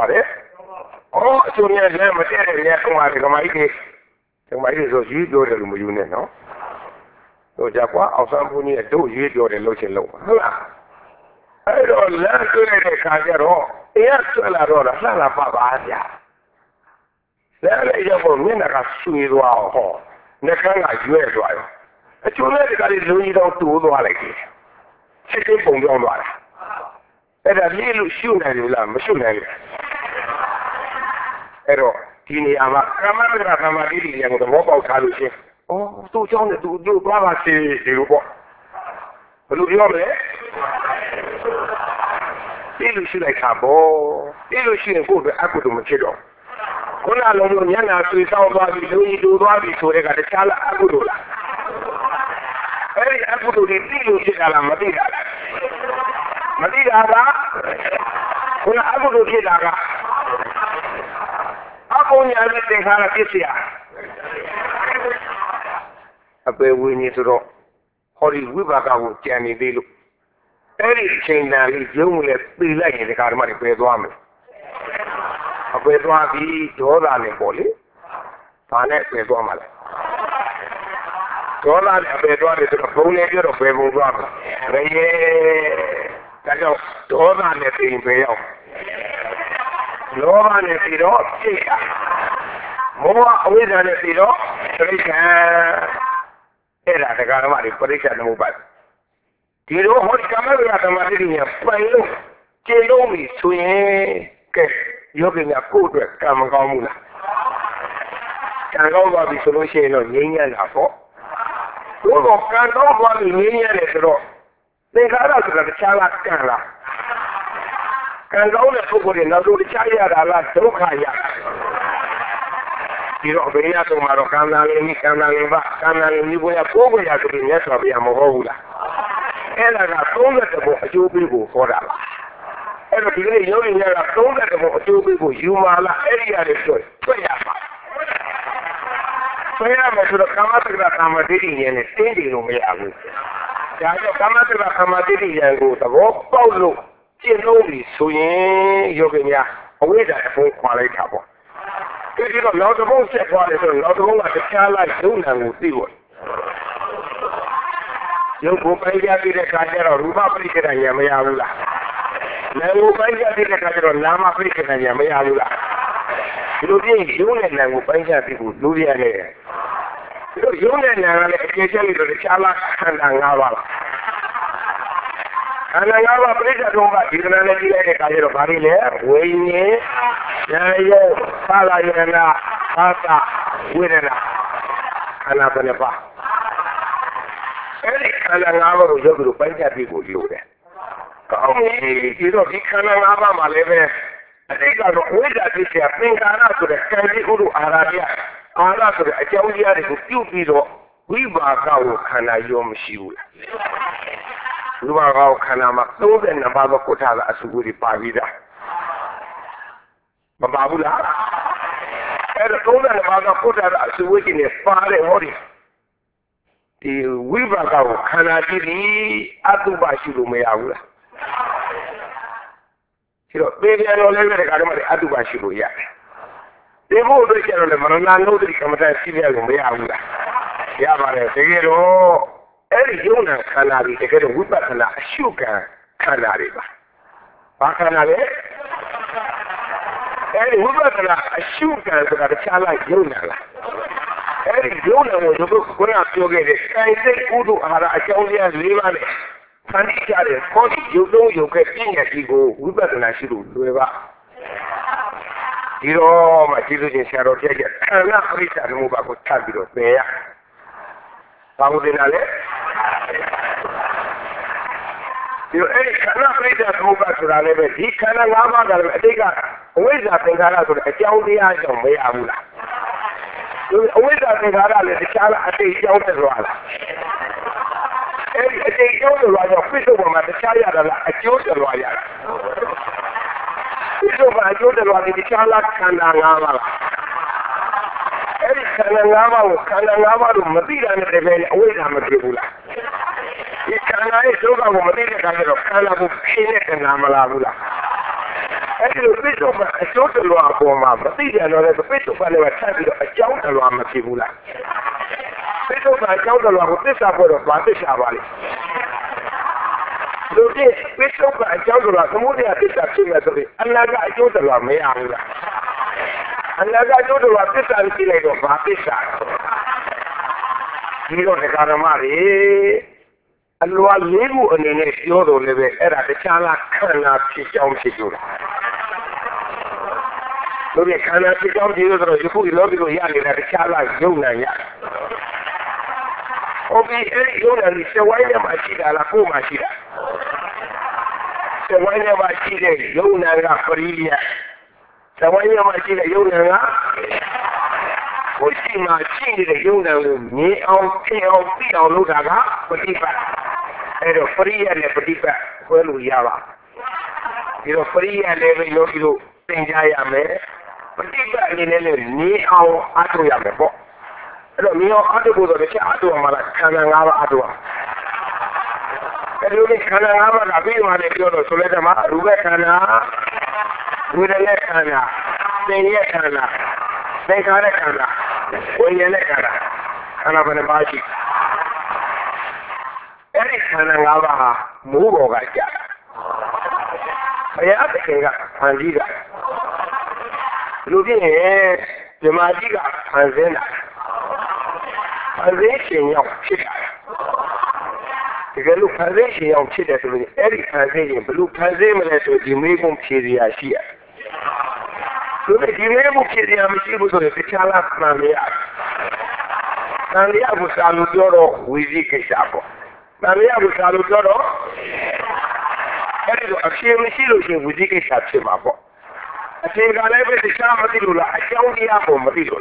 ချို့များလည်းမတည့်တဲ့များဥမာဒီကမိုင်းကြီးဆိုရွေးပြောတယ်လို့မယူနဲ့နော်တို့ကြကွာအောင်ဆန်းဘုန်းကြီးတို့ရွေးပြောတယ်လို့ချင်းလို့ဟုတ်လားအဲ့တော့လမ်းတွေ့တဲ့ခါကျတော့တရားဆွဲလာတော့လှလာပါပါဗျာလည်းလည်းရောက်မျက်နှာကဆွေသွားဟောနှကန်းကရွဲ့သွားရောအချို့လည်းဒီကလေးလူကြီးတော့တူသွားလိုက်တယ်ချက်ချင်းပုံပြောင်းသွားတာအဲ့ဒါလေးလို့ရှုနိုင်တယ်လားမရှုနိုင်ဘူးအဲ့တော့ဒီနေရာမှာကမ္မတ္တကသမာဓိတွေကတော့သဘောပေါက်ထားလို့ရှင်သူ့เจ้าနဲ့သူတို့သွားပါစေဒီလိုပေါ့ဘယ်လိုပြောမလဲဒီလိုရှိလိုက်တာပေါ့ဒီလိုရှိရင်ကိုယ်ကအကုသိုလ်မဖြစ်တော့ခုနလုံးလုံးညနာဆွေးဆောင်သွားပြီးလူကြီးတူသွားပြီးဆိုတဲ့ကတခြားလားအကုသိုလ်လားအဲ့အကုသိုလ်တွေသိလို့ဖြစ်တာလားမသိတာလားမသိတာကခုနအကုသိုလ်ဖြစ်တာကအပုံညာနဲ့သင်္ခါရဖြစ်เสียအပေဝိညာဉ်ဆိုတော့ဟောဒီဝိပါကကိုကြံနေသေးလို့အဲ့ဒီချိန်တန်လေးရုံးလည်းပြေးလိုက်ရင်ဒီကာဓမ္မတွေပယ်သွားမယ်အပယ်သွားပြီးဒေါသနဲ့ပေါ့လေဘာနဲ့ပယ်သွားမှာလဲဒေါသနဲ့အပယ်သွားတယ်ဆိုတော့ဘုံနဲ့ပြောတော့ပယ်ပုံသွားမှာဘယ်ရဲ့ဒါကြောင့်ဒေါသနဲ့ပြင်ပယ်ရောက်လောဘနဲ့ပြီးတော့စိတ်မောဟအဝိဇ္ဇာနဲ့ပြီးတော့ပြိဋ္ဌာအဲ့ဒါတရားဓမ္မတွေပြိဋ္ဌာသမုပ္ပါဒ်ဒီလိုဟောကမ္မရာသမာဓိတွေပိုင်လို့ကျေလုံးပြီဆိုရင်ကဲယောဂီများကိုယ့်အတွက်ကံမကောင်းဘူးလားကံကောင်းသွားပြီဆိုလို့ရှိရင်တော့ငြိမ်းချမ်းတာပေါ့ဘုရားကံကောင်းသွားပြီငြိမ်းချမ်းတယ်ဆိုတော့သင်္ခါရဆိုတာတခြားလားကံလားကံကောင်းတဲ့ပုဂ္ဂိုလ်တွေနောက်ဆုံးတခြားရတာလားဒုက္ခရတာဒီတော့ဘယ်ရတော့မှာတော့ကံလာရင်ကံလာရင်ပါကံလာရင်ဒီဘုရားကိုယ်ကိုယ်ရဆိုပြီးမြတ်စွာဘုရားမဟုတ်ဘူးလားအဲ့ဒါက30ဘုံအကျိုးပေးဖို့ဟောတာပါအဲ့တော့ဒီကနေ့ယောဂီများက30ဘုံအကျိုးပေးဖို့ယူမာလားအဲ့ဒီရတယ်ဆိုတွေ့ရပါတွေ့ရမယ်ဆိုတော့ကာမတက္ကရာကာမဒိဋ္ဌိဉာဏ်နဲ့တင်းတည်လို့မရဘူးဒါကြောင့်ကာမတက္ကရာကာမဒိဋ္ဌိဉာဏ်ကိုသဘောပေါက်လို့ကျင့်လို့ပြီဆိုရင်ယောဂီများအဝိဇ္ဇာအဖို့ခွာလိုက်တာပေါ့ဒီတော့နောက်တစ်ဘုံဆက်သွားတယ်ဆိုတော့နောက်တစ်ဘုံကတခြားလိုက်ဒုဏံကိုသိဖို့ရုပ်ကိုပိုင်းခြားပြီးတဲ့အခါကျတော့ရူပပရိက္ခဏဉာဏ်မရဘူးလားနာမ်ကိုပိုင်းခြားပြီးတဲ့အခါကျတော့နာမပရိက္ခဏဉာဏ်မရဘူးလားဒီလိုပြင်ရုပ်နဲ့နာမ်ကိုပိုင်းခြားပြီးဖို့လိုရတယ်ဒီလိုရုပ်နဲ့နာမ်ကလည်းအကျဉ်းချက်ပြီးတော့တခြားလားခန္ဓာ၅ပါးလားခန္ဓာ၅ပါးပရိစ္ဆေသုံးပါးဒီကနေ့လည်းကြည့်လိုက်တဲ့အခါကျတော့ဘာတွေလဲဝိညာဉ်ဉာဏ်ရုပ်သာလယနာအာသဝေဒနာခန္ဓာဘယ်နှပါအဲ့ဒီခန္ဓာ၅ပါးကိုရုပ်ကိုပိုင်းခြားပြီးဖို့လိုတယ်။ကောင်းပြီဒီတော့ဒီခန္ဓာ၅ပါးမှာလည်းပဲအတိတ်ကတော့ဝိဇ္ဇာဖြစ်တဲ့သင်္ခါရဆိုတဲ့ကံကြီးဥဒ္ဓအာရယအာရဆိုတဲ့အကြောင်းတရားတွေကိုပြုပြီးတော့ဝိပါကကိုခန္ဓာရောမရှိဘူးလား။ဝိပါကကိုခန္ဓာမှာ32ပါးသောကုဋ္ဌာကအစုကိုပါပြီးသားမပါဘူးလား။အဲ့ဒါ32ပါးသောကုဋ္ဌာကအစုဝိနဲ့ပါတဲ့ဟောဒီဒီဝိပါကကိုခန္ဓာကြည့်ပြီးအတုပရှိလို့မရဘူးလားဒီတော့ပေပြန်တော်လည်းပဲဒီကတော့အတုပရှိလို့ရတယ်ဒီဖို့အတွက်ကျတော့လည်းမရဏနုဒ္ဓိကမ္မဋ္ဌာန်းရှိရလို့မရဘူးလားရပါတယ်တကယ်တော့အဲ့ဒီယုံနာခန္ဓာတွေတကယ်တော့ဝိပဿနာအရှုခံခန္ဓာတွေပါဘာခန္ဓာလဲအဲ့ဒီဝိပဿနာအရှုခံဆိုတာတခြားလိုက်ယုံနာလားအဲ့ဒီယုံနာကိုတို့ကပြောခဲ့တဲ့စိတ်စိတ်ဥဒ္ဓအာရအကြောင်းတရား၄ပါးနဲ့ဆန်းကြတဲ့ခေါ်ဒီယုံလုံးယုံခဲ့ပြည့်ညက်ဒီကိုဝိပဿနာရှိလို့လွယ်ပါဒီတော့မှကျေးဇူးရှင်ဆရာတော်ပြည့်ရဲ့ခန္ဓာပရိစ္ဆာသမုပ္ပါကိုထပ်ပြီးတော့သင်ရဘာလို့ဒီလားလဲဒီအဲ့ဒီခန္ဓာပရိစ္ဆာသမုပ္ပါဆိုတာလည်းပဲဒီခန္ဓာ၅ပါးကလည်းအတိတ်ကအဝိဇ္ဇာသင်္ခါရဆိုတဲ့အကြောင်းတရားကြောင့်မရဘူးလားအဝိဇ္ဇာသင်္ခါရလည်းတခြားလားအတိတ်ကြောင့်တက်သွားလားအဲ့ဒီအတိတ်ကြောင့်တက်သွားတော့ပြစ္ဆုတ်ပေါ်မှာတခြားရတာလားအကျိုးတက်သွားရတာပြစ္ဆုတ်ကအကျိုးတက်သွားပြီးတခြားလားခန္ဓာ၅ပါးလားအဲ့ဒီခန္ဓာ၅ပါးကိုခန္ဓာ၅ပါးတို့မသိတာနဲ့တကယ်အဝိဇ္ဇာမဖြစ်ဘူးလားဒီခန္ဓာရဲ့ဒုက္ခကိုမသိတဲ့အခါကျတော့ခန္ဓာကိုဖြင်းတဲ့နာမလားဘူးလားအဲ့ဒီလိုပြစ္ဆုတ်ကအကျိုးတက်သွားအပေါ်မှာမသိကြတော့လည်းပြစ္ဆုတ်ကလည်းထပ်ပြီးတော့အကြောင်းတက်သွားမဖြစ်ဘူးလားပြစ္ဆုတ်ကအကြောင်းတက်သွားကိုသစ္စာပေါ်တော့ဘာသစ္စာပါလဲလူကြီးပြစ္ဆုတ်ကအကြောင်းတက်သွားသမုဒယသစ္စာဖြစ်မဲ့ဆိုရင်အနာကအကျိုးတက်သွားမရဘူးလားအနာကအကျိုးတက်သွားသစ္စာကိုကြည့်လိုက်တော့ဘာသစ္စာဒီတော့ဒကာဓမ္မတွေအလွာလေးခုအနေနဲ့ပြောတော့လည်းပဲအဲ့ဒါတခြားလားခန္ဓာဖြစ်ကြောင်းဖြစ်လို့လားတို့ရခန္ဓာဖြစ်ကြောင်းဖြစ်လို့ဆိုတော့ယခုလောကီကိုရနေတာတခြားလားယုံနာရဟုတ်ပြီအဲ့ဒီယုံနာကြီးစဝိုင်းထဲမှာရှိတာလားကိုယ်မှာရှိတာစဝိုင်းထဲမှာရှိတဲ့ယုံနာကပရိယစဝိုင်းထဲမှာရှိတဲ့ယုံနာက我起码心里的有人你要听要必要路上啊，不地办，那个福利院的不地办，回路一样吧。这个福利院那个有一路增加也没，不地办的那个你要阿多也没不，那你要阿多不多的是阿多嘛了，看看阿阿多。Kalau ni kerana apa tapi mana dia tu sulit sama rugi kerana rugi kerana senior kerana negara kerana wajah kerana mana baci. Ini kerana apa mugo kerja. Saya ada kena panjira. Rugi ni jemaah juga panjena. Panjena yang kita. 这个路盘子是要吃的，是不是？那里盘子也不路盘子嘛来说，就没工皮的呀些。所以就没工皮的呀，没是不是？这家拉那里呀，那里也不杀路掉了，回去给下不？那里也不杀路掉了，那里头些没是路是回去给下去嘛不？这个来不是下没得路了，乡里也不没得路，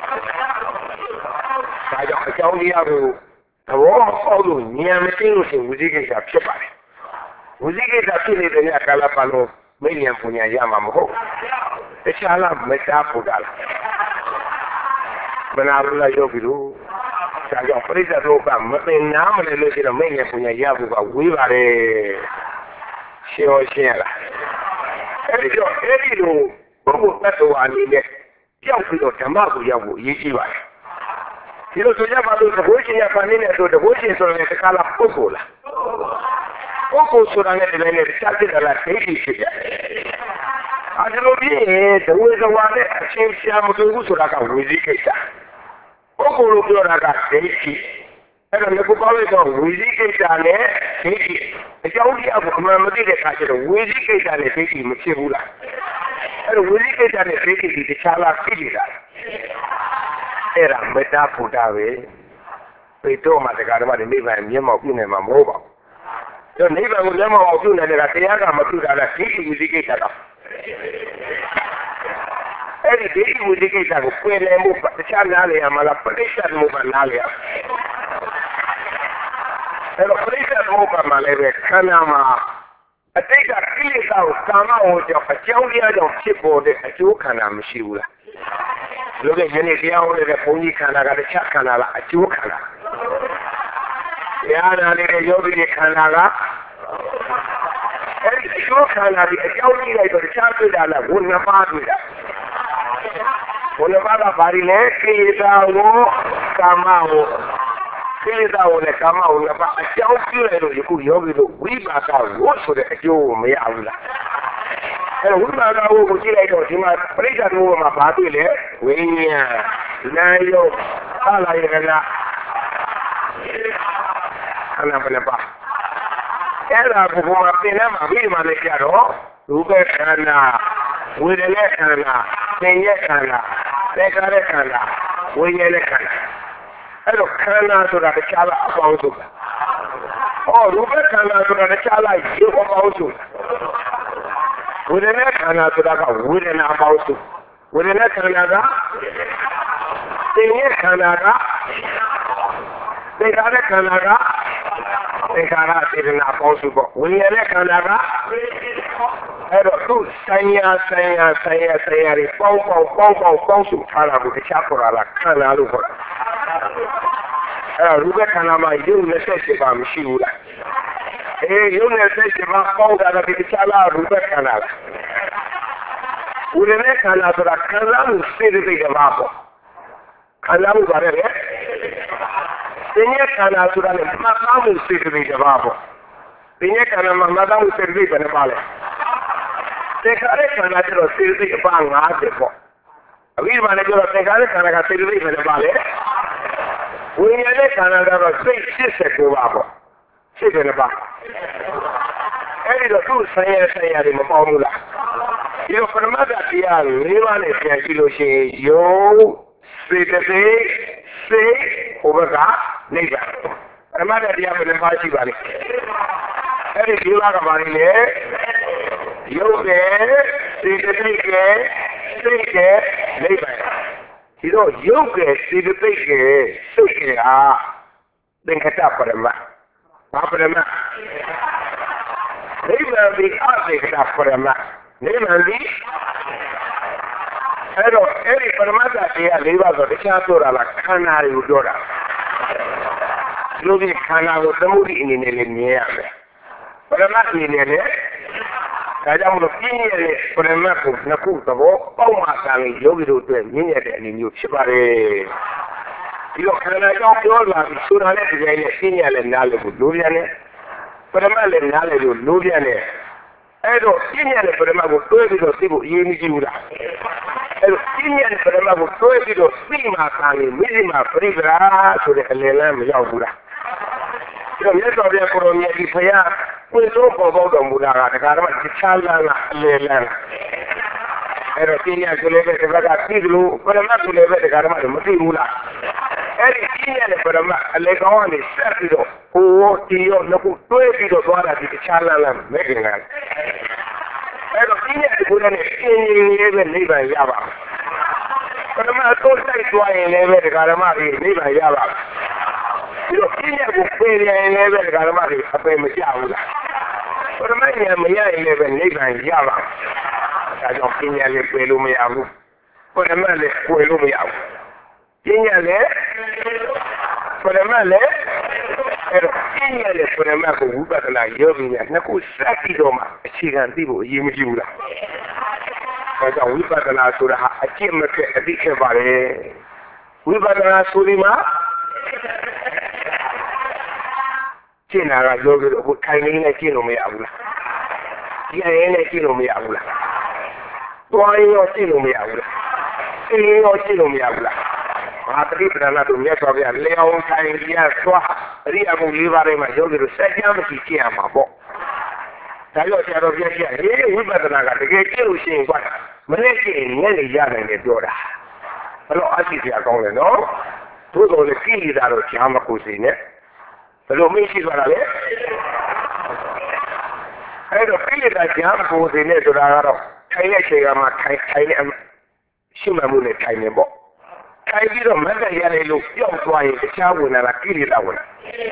大家乡里也不。我好多年没进入是无锡给下批发的，无锡给下批的人家干了半路，每年不年也蛮不好，这下了没啥不干了，没拿出来要比如，像叫不得这多干，没拿没来那些了，每年不年也不干，违法的小钱了，这里头不那多万里的，教会有什么不要不一句话。你说人家把都是回去呀，把你那说的回去说那是干了不够了，不够说那个那个下去的了，谁去去的？啊，这个病，这为什么呢？先项目都说那个回去给啥？不够了就那个谁去？那个那个搞那个回去给啥呢？谁去？教你啊，不嘛没得的啥子的，回去给啥呢？谁去没去过了？那个回去给啥呢？谁去的？下了谁去的？era meta puta ve peto ma de garma de ni ba mi ma pu ne ma mo ba yo ni ba mo le ma pu ne ga te ya ga ma tu da la ki ki ji ke ta da eri de ki ji ke ta ko pe le mo pa cha na le ma la pa cha mo ba na le pero pa mo ba ma le be kana ma a te ka ki sa o ka ma o ja pa cha u ya jo chi bo de a chu kana ma shi u la 如果人家这样的在风里看那个，下看那个，就看了。呀，那里的有的看那个，就看那里，脚底来就是下水的了，我那把水的，我那把它把里呢，给到我干嘛我，给到我的干嘛我那把脚底来了以后，有的尾巴上我说的就没样子了。我那个我估计来说，起码不得讲我嘛排队嘞，为呢，哪有他来一个呢？看那不能吧？现在不嘛，别人嘛，为嘛那些咯？如果看呐，为了来看呐，人也看呐，来看来看呐，我也来看呐。哎呦，看呐，说那个下了帮助。哦，如果看呐，说那个下了有帮助。为了那看那，说那个为了那帮助，为了那看那个，人也看那个，人家来看那个，人家那是那帮助不？为了那看那个，哎，都三呀的，帮助他那不是下过来了，看那路过来，如果看那嘛，有那些地方没修了。有那些地方高的那个下来，如果看了，我那看了，说他看了谁的这个娃不？看了我这边，人家看了说他那妈妈们谁的这个娃不？人家看了妈妈当谁的这个娃嘞？这个人看了就是谁的这个娃拿的不？为嘛呢？就是这个人看了谁的这个娃嘞？我人家看了那个谁个娃不？这个吧，这个都三亚的么保姆了，有什么的地方，另外的天气就是有谁的谁，我们讲那个，什么的地方不能发起吧的，这里另外个嘛的呢，有的谁的那个那个， ဒီတော့ရုပ်ကစေတသိက်ကစိတ်ကသင်္ခတပရမဘာပရမနိဗ္ဗာန်ဒီအသေကပရမနိဗ္ဗာန်ဒီအဲ့တော့အဲ့ဒီပရမတ္တတရား၄ပါးဆိုတရားပြောတာလားခန္ဓာတွေကိုပြောတာလူကြီးခန္ဓာကိုသမုဒိအနေနဲ့လည်းမြင်ရမယ်ပရမတ်အနေနဲ့လည်းဒါကြောင့်မလို့ပြင်းရတဲ့ပရမတ်ကိုနှစ်ခုသဘောပေါက်မှသာရင်ယောဂီတို့အတွက်မြင်ရတဲ့အနေမျိုးဖြစ်ပါတယ်ဒီတော့ခန္ဓာကြောင့်ပြောလာပြီးဆိုတာနဲ့ဒီတိုင်းနဲ့ပြင်းရလည်းနားလည်းကိုလိုပြန်တယ်ပရမတ်လည်းနားလည်းလို့လိုပြန်တယ်အဲ့တော့ပြင်းရတဲ့ပရမတ်ကိုတွဲပြီးတော့သိဖို့အရေးမကြီးဘူးလားအဲ့တော့ပြင်းရတဲ့ပရမတ်ကိုတွဲပြီးတော့သိမှသာရင်မိစိမှာပြိပရာဆိုတဲ့အလယ်လမ်းမရောက်ဘူးလားဒီတော့မြတ်စွာဘုရားကိုရောမြတ်ကြီးဖရာကိုယ်လုံးပေါ်ပေါက်တော်မူတာကတခါတော့တခြားလမ်းကအလယ်လမ်းအဲ့တော့ပြင်းရဆိုလည်းပဲဒီဘက်ကသိသလိုပရမတ်ဆိုလည်းပဲတခါတော့မသိဘူးလားအဲ့ဒီပြင်းရတဲ့ပရမတ်အလယ်ကောင်းကနေဆက်ပြီးတော့ဟိုတီရောနှစ်ခုတွဲပြီးတော့သွားတာဒီတခြားလမ်းမဲ့ခင်ကအဲ့တော့ပြင်းရတဲ့ကိုယ်နဲ့ပြင်းရင်းလေးပဲနိဗ္ဗာန်ရပါပရမတ်တော့စိုက်သွားရင်လည်းပဲတခါတော့နိဗ္ဗာန်ရပါဒီတော့ပြင်းရကိုပယ်ရင်လည်းပဲဒကာဓမ္မတွေအပယ်မကျဘူးလားပရမတ်ဉာဏ်မရရင်လည်းပဲနိဗ္ဗာန်ရပါဒါကြောင့်ပြင်းရလည်းပယ်လို့မရဘူးပရမတ်လည်းပယ်လို့မရဘူးပြင်းရလည်းပရမတ်လည်းအဲ့တော့ပြင်းရလည်းပရမတ်ကိုဝိပဿနာယောဂီများနှစ်ခုစပ်ပြီးတော့မှအခြေခံသိဖို့အရေးမကြီးဘူးလားဒါကြောင့်ဝိပဿနာဆိုတာဟာအကျင့်မဖြစ်အသိဖြစ်ပါလေဝိပဿနာဆိုဒီမှာကျင့်တာကယောဂီတို့ကိုထိုင်နေနဲ့ကျင့်လို့မရဘူးလားဒီအရင်နဲ့ကျင့်လို့မရဘူးလားတွားရင်ရောကျင့်လို့မရဘူးလားအေးရောကျင့်လို့မရဘူးလားဘာတတိပဒနာတို့မြတ်စွာဘုရားလျောင်းထိုင်ရသွားအရိယာဘုံ၄ပါးထဲမှာယောဂီတို့စัจ जा မရှိကျင့်ရမှာပေါ့ဒါကြောင့်ဆရာတော်ပြည့်ပြည့်ဝိပဿနာကတကယ်ကျင့်လို့ရှိရင်ကွာမနေ့ကျင့်ညနေရနိုင်တယ်ပြောတာဘယ်လိုအရှိစရာကောင်းလဲနော်သို့တော်လည်းကိလေသာတော့ကြားမကိုစီနဲ့ဘယ်လိုမရှိသွားတာလဲအဲ့တော့ကိလေသာကြားမကိုစီနဲ့ဆိုတာကတော့ထိုင်တဲ့ချိန်ကမှထိုင်တဲ့ရှိမှမှုနဲ့ထိုင်နေပေါ့ထိုင်ပြီးတော့မက်ရရလို့ပြောက်သွားရင်တခြားဝင်လာကိလေသာဝင်လာ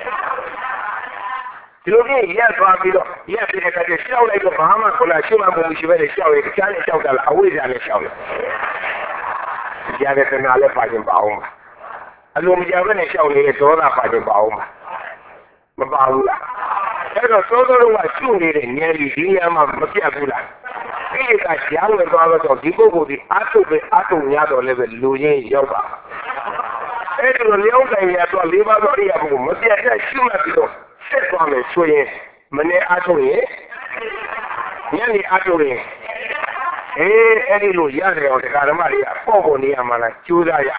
ဒီလိုကြီးရက်သွားပြီးတော့ရက်ပြီးတဲ့အခါကျရှောက်လိုက်တော့ဘာမှခလာရှိမှမှုရှိပဲရှောက်ရင်တခြားနဲ့ရှောက်တာလားအဝိဇ္ဇာနဲ့ရှောက်တယ်ကြားတဲ့တဏှာလည်းပါခြင်းပါအောင်ပါအလိုမကြဘဲနဲ့ရှောက်နေတဲ့ဒေါသပါခြင်းပါအောင်ပါမပါဘူးလားအဲ့တော့သောသောကရှုနေတဲ့ဉာဏ်ကြီးဒီဉာဏ်မှာမပြတ်ဘူးလားအဲ့ဒီကကြားဝင်သွားတော့ဒီပုဂ္ဂိုလ်ဒီအတုပဲအတုများတော့လည်းပဲလူချင်းရောက်ပါအဲ့ဒီလိုလျောင်းတိုင်ရတော့၄ပါးသောအရိယာဘုံမပြတ်တဲ့ရှုမှတ်ပြီးတော့ဆက်သွားမယ်ဆိုရင်မနေ့အတုရင်ညနေအတုရင်အဲ့ဒီလိုရတယ်အောင်တရားဓမ္မတွေကပေါ့ပေါ်နေရမှာလားကြိုးစားရ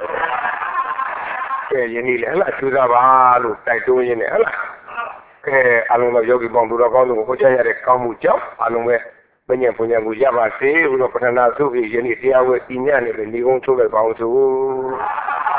ယနေ့လည်းဟလာကျူးစားပါလို့တိုက်တွန်းရင်းနဲ့ဟလာအားလုံးသောယောဂီပေါင်းသူတော်ကောင်းတို့ကိုချရတဲ့ကောင်းမှုကြောင့်အားလုံးပဲပညာပညာကိုရပါစေလို့ပထနာသုခိယနေ့တရားဝဲဤညနေနဲ့ညီကုန်းထုတ်လိုက်ပါအောင်ဆို